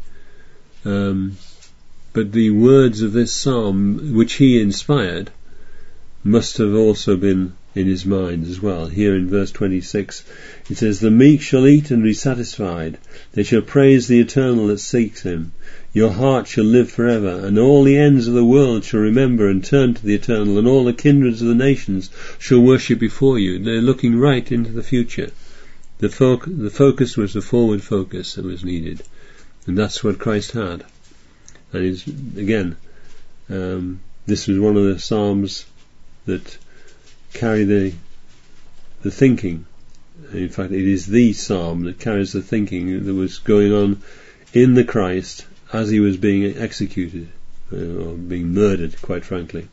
um, but the words of this psalm, which he inspired, must have also been in his mind as well. Here in verse twenty-six it says, The meek shall eat and be satisfied, they shall praise the Eternal that seeks him. Your heart shall live forever, and all the ends of the world shall remember and turn to the Eternal, and all the kindreds of the nations shall worship before you. They're looking right into the future. The, fo- the focus was the forward focus that was needed, and that's what Christ had. And it's, again, um, this was one of the psalms that carry the the thinking. In fact, it is the psalm that carries the thinking that was going on in the Christ as he was being executed, uh, or being murdered, quite frankly.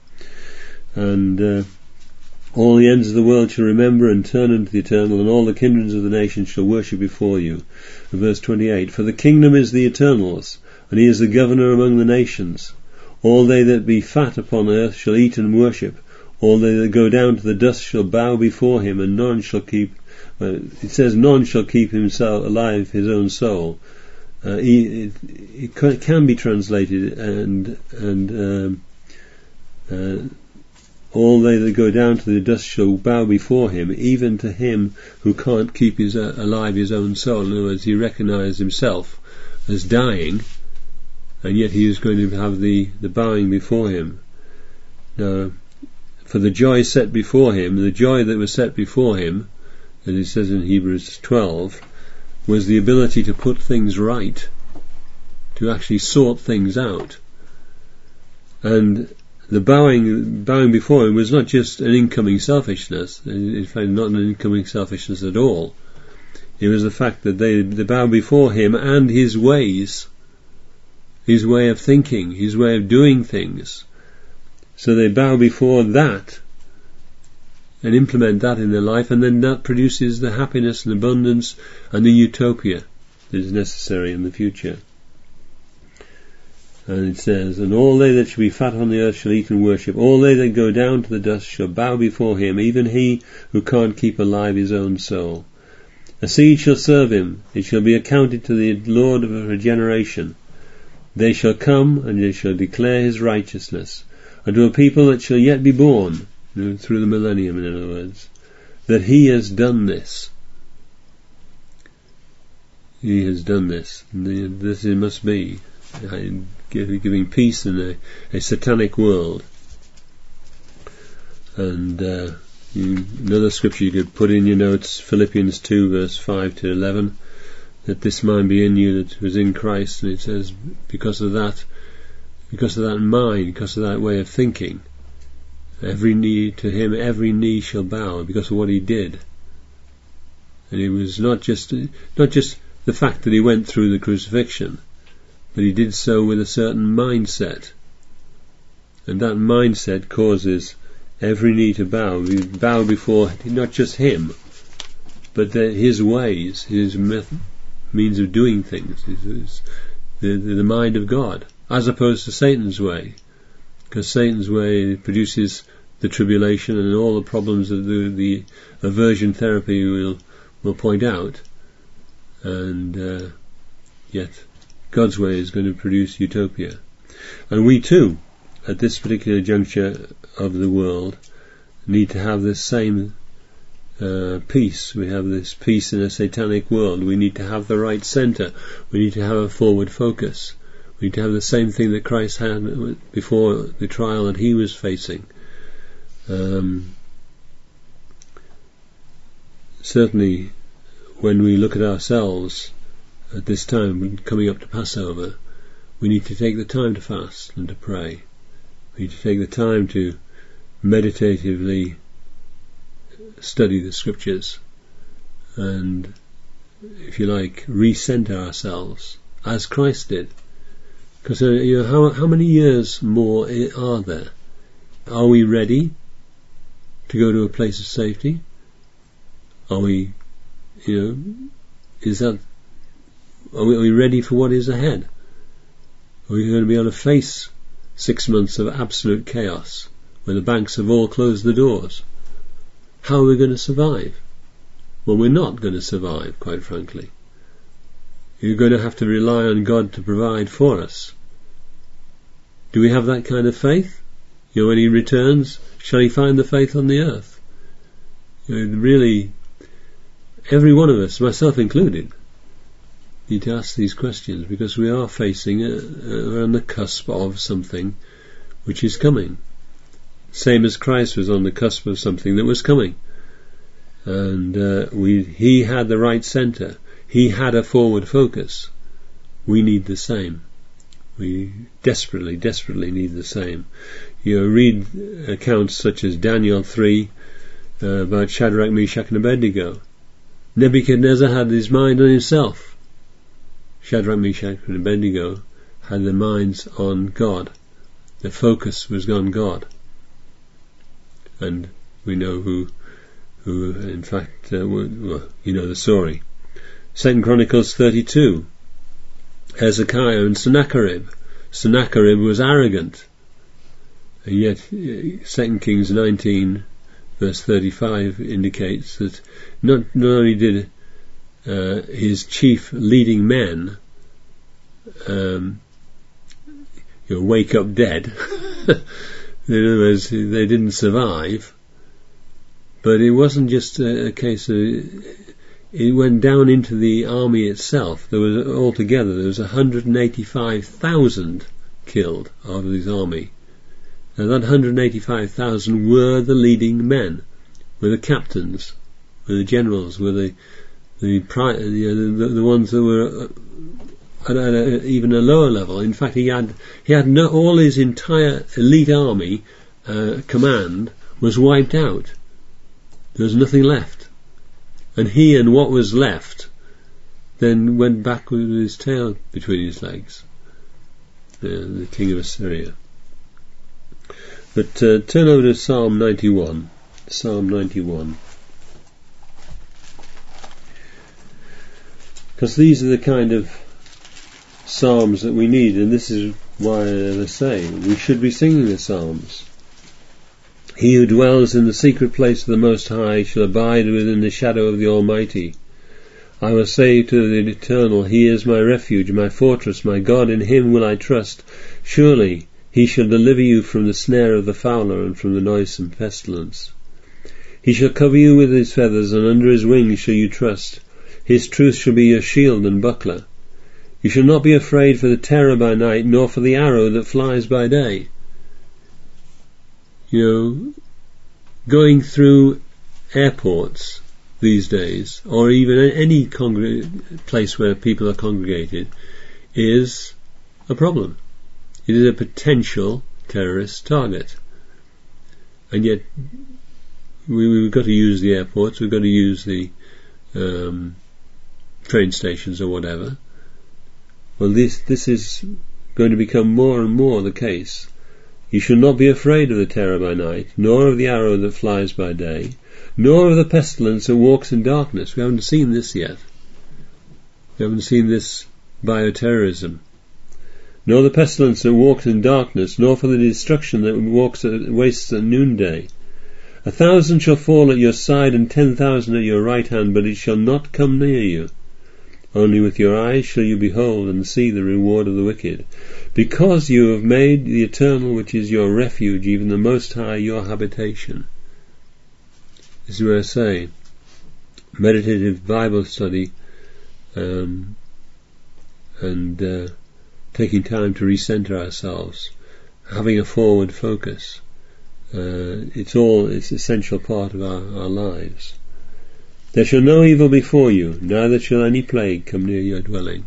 And uh, all the ends of the world shall remember and turn unto the Eternal, and all the kindreds of the nations shall worship before you. And verse twenty-eight, For the kingdom is the Eternal's, and he is the governor among the nations. All they that be fat upon earth shall eat and worship. All they that go down to the dust shall bow before him, and none shall keep, uh, it says none shall keep himself alive his own soul. Uh, it, it can be translated, and and um, uh, all they that go down to the dust shall bow before him, even to him who can't keep his uh, alive his own soul. In other words, he recognised himself as dying, and yet he is going to have the, the bowing before him. Now, for the joy set before him, the joy that was set before him, as it says in Hebrews twelve, was the ability to put things right, to actually sort things out. And the bowing bowing before him was not just an incoming selfishness, in fact not an incoming selfishness at all. It was the fact that they, they bow before him and his ways, his way of thinking, his way of doing things. So they bow before that, and implement that in their life, and then that produces the happiness and abundance and the utopia that is necessary in the future. And it says, and all they that shall be fat on the earth shall eat and worship. All they that go down to the dust shall bow before him, even he who can't keep alive his own soul. A seed shall serve him. It shall be accounted to the Lord of a generation. They shall come, and they shall declare his righteousness unto a people that shall yet be born, you know, through the millennium, in other words, that he has done this. He has done this. And this it must be. Giving peace in a, a satanic world. And uh, you, another scripture you could put in your notes, Philippians two verse five to eleven, that this mind be in you that was in Christ, and it says because of that because of that mind, because of that way of thinking, every knee to him every knee shall bow, because of what he did. And it was not just not just the fact that he went through the crucifixion, but he did so with a certain mindset. And that mindset causes every knee to bow. We bow before not just him, but the, his ways, his method, means of doing things, his, his, the, the mind of God, as opposed to Satan's way. Because Satan's way produces the tribulation and all the problems that the, the aversion therapy will, will point out. And uh, yet God's way is going to produce utopia. And we too, at this particular juncture of the world, need to have this same uh, peace. We have this peace in a satanic world. We need to have the right centre. We need to have a forward focus. We need to have the same thing that Christ had before the trial that he was facing. Um, certainly, when we look at ourselves at this time, coming up to Passover, we need to take the time to fast and to pray. We need to take the time to meditatively study the scriptures and, if you like, recenter ourselves as Christ did. Because uh, you know, how, how many years more are there? Are we ready to go to a place of safety? Are we, you know, is that Are we, are we ready for what is ahead? Are we going to be able to face six months of absolute chaos when the banks have all closed the doors? How are we going to survive? Well, we're not going to survive, quite frankly. You're going to have to rely on God to provide for us. Do we have that kind of faith? You know, when he returns, shall he find the faith on the earth? You know, really, every one of us, myself included, need to ask these questions, because we are facing a, a, on the cusp of something which is coming, same as Christ was on the cusp of something that was coming. And uh, we he had the right centre, he had a forward focus. We need the same. We desperately desperately need the same. You know, read accounts such as Daniel three uh, about Shadrach, Meshach and Abednego. Nebuchadnezzar had his mind on himself. Shadrach, Meshach and Abednego had their minds on God. Their focus was on God. And we know who, who in fact, uh, well, you know the story. Second Chronicles thirty-two. Hezekiah and Sennacherib. Sennacherib was arrogant. And yet, Second Kings nineteen, verse thirty-five indicates that not, not only did uh, his chief leading men um, you know, wake up dead, in other words, they didn't survive, but it wasn't just a, a case of, it went down into the army itself. There was altogether there was one hundred eighty-five thousand killed out of his army. Now that one hundred eighty-five thousand were the leading men, were the captains, were the generals, were the the the, the, the ones that were at a, even a lower level. In fact, he had he had no, all his entire elite army uh, command was wiped out. There was nothing left. And he and what was left then went back with his tail between his legs, uh, the king of Assyria. But uh, turn over to Psalm ninety-one. Psalm ninety-one. Because these are the kind of psalms that we need, and this is why they say we should be singing the psalms. He who dwells in the secret place of the Most High shall abide within the shadow of the Almighty. I will say to the Eternal, He is my refuge, my fortress, my God, in Him will I trust. Surely He shall deliver you from the snare of the fowler and from the noisome pestilence. He shall cover you with His feathers, and under His wings shall you trust. His truth shall be your shield and buckler. You shall not be afraid for the terror by night, nor for the arrow that flies by day. You know, going through airports these days, or even any congr- place where people are congregated, is a problem. It is a potential terrorist target. And yet, we, we've got to use the airports, we've got to use the um, train stations or whatever. Well, this this is going to become more and more the case. You shall not be afraid of the terror by night, nor of the arrow that flies by day, nor of the pestilence that walks in darkness. We haven't seen this yet. We haven't seen this bioterrorism. Nor the pestilence that walks in darkness, nor for the destruction that walks at, wastes at noonday. A thousand shall fall at your side, and ten thousand at your right hand, but it shall not come near you. Only with your eyes shall you behold and see the reward of the wicked. Because you have made the Eternal, which is your refuge, even the Most High, your habitation. This is where I say, meditative Bible study, um, and uh, taking time to recenter ourselves, having a forward focus. Uh, it's all, it's an essential part of our, our lives. There shall no evil befall you, neither shall any plague come near your dwelling.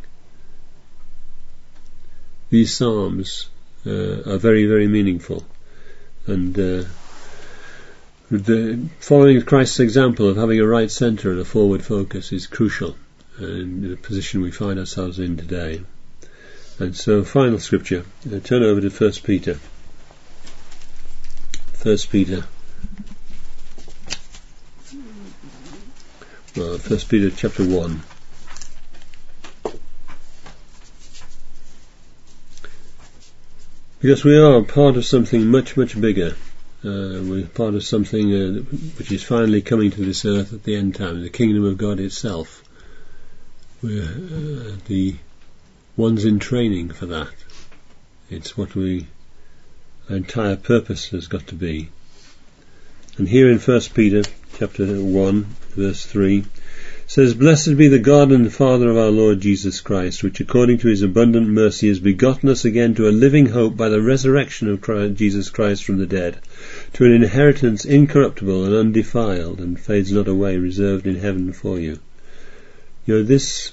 These psalms uh, are very, very meaningful, and uh, the, following Christ's example of having a right centre and a forward focus is crucial in the position we find ourselves in today. And so, final scripture. Uh, turn over to First Peter. First Peter. Well, First Peter chapter one. Because we are part of something much, much bigger. Uh, we're part of something uh, which is finally coming to this earth at the end time, the kingdom of God itself. We're uh, the ones in training for that. It's what we, our entire purpose has got to be. And here in First Peter chapter one, verse three, says, Blessed be the God and Father of our Lord Jesus Christ, which according to His abundant mercy has begotten us again to a living hope by the resurrection of Christ, Jesus Christ from the dead, to an inheritance incorruptible and undefiled, and fades not away, reserved in heaven for you. You know, this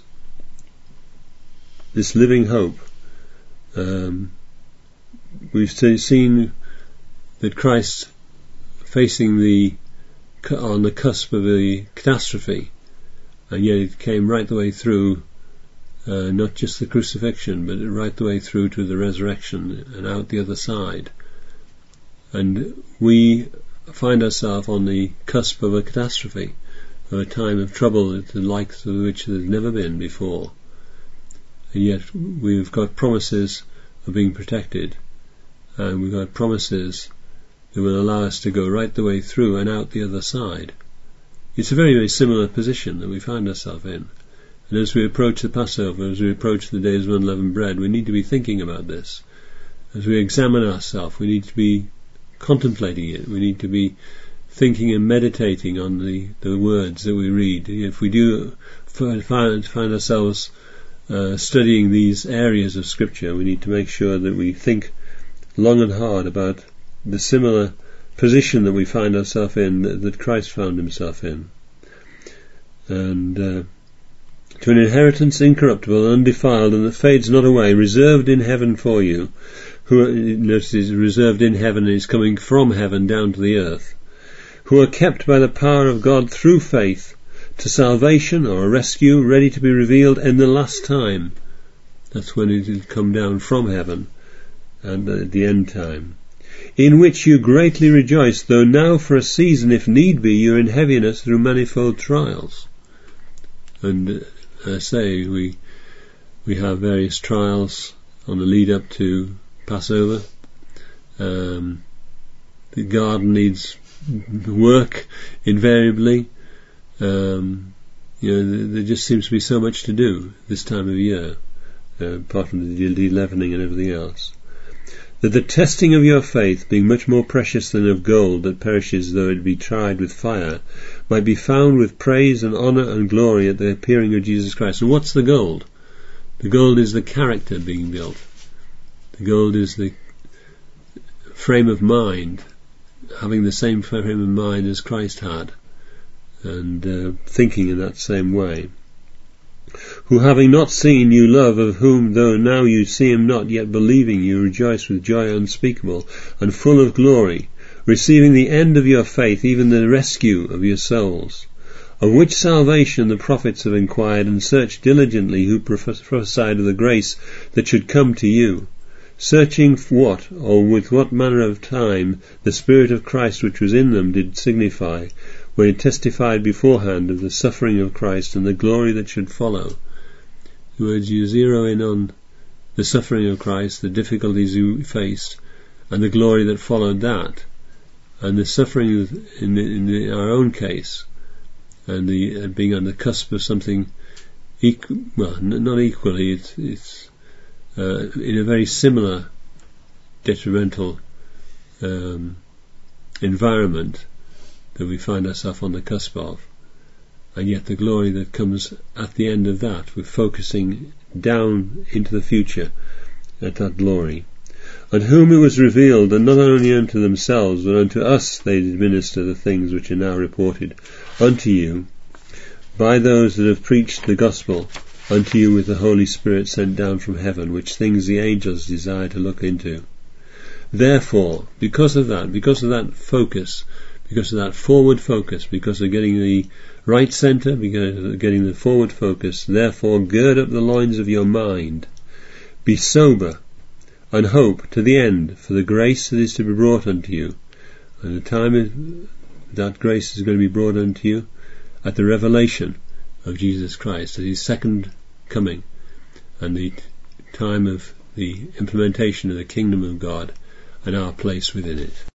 this living hope, um, we've seen that Christ facing the on the cusp of a catastrophe, and yet it came right the way through, uh, not just the crucifixion, but right the way through to the resurrection and out the other side. And we find ourselves on the cusp of a catastrophe, of a time of trouble the likes of which there's never been before. And yet we've got promises of being protected, and we've got promises that will allow us to go right the way through and out the other side. It's a very, very similar position that we find ourselves in. And as we approach the Passover, as we approach the days of unleavened bread, we need to be thinking about this. As we examine ourselves, we need to be contemplating it. We need to be thinking and meditating on the, the words that we read. If we do find, find ourselves uh, studying these areas of Scripture, we need to make sure that we think long and hard about the similar position that we find ourselves in, that, that Christ found himself in. And uh, to an inheritance incorruptible and undefiled, and that fades not away, reserved in heaven for you, who, notice, is reserved in heaven and is coming from heaven down to the earth, who are kept by the power of God through faith to salvation or a rescue ready to be revealed in the last time. That's when it will come down from heaven and at the end time. in which you greatly rejoice, though now for a season, if need be, you are in heaviness through manifold trials. And uh, I say, we we have various trials on the lead up to Passover. Um, the garden needs work invariably. Um, you know, there just seems to be so much to do this time of year, uh, apart from the de-leavening and everything else. That the testing of your faith, being much more precious than of gold that perishes though it be tried with fire, might be found with praise and honour and glory at the appearing of Jesus Christ. And what's the gold? The gold is the character being built. The gold is the frame of mind, having the same frame of mind as Christ had, and uh, thinking in that same way. Who having not seen you love, of whom though now you see him not, yet believing you rejoice with joy unspeakable and full of glory, receiving the end of your faith, even the rescue of your souls, of which salvation the prophets have inquired and searched diligently, who prophesied of the grace that should come to you, searching what, or with what manner of time, the Spirit of Christ which was in them did signify, when it testified beforehand of the suffering of Christ and the glory that should follow. In other words, you zero in on the suffering of Christ, the difficulties you faced, and the glory that followed that, and the suffering in, the, in the, our own case, and the uh, being on the cusp of something, equ- well, n- not equally, it's, it's uh, in a very similar detrimental um, environment that we find ourselves on the cusp of, and yet the glory that comes at the end of that, we're focusing down into the future at that glory. And whom it was revealed that not only unto themselves, but unto us they did minister the things which are now reported unto you by those that have preached the gospel unto you with the Holy Spirit sent down from heaven, which things the angels desire to look into. Therefore, because of that, because of that focus, because of that forward focus, because of getting the right centre, because of getting the forward focus, therefore gird up the loins of your mind, be sober, and hope to the end for the grace that is to be brought unto you. And the time is, that grace is going to be brought unto you at the revelation of Jesus Christ, at his second coming, and the time of the implementation of the kingdom of God and our place within it.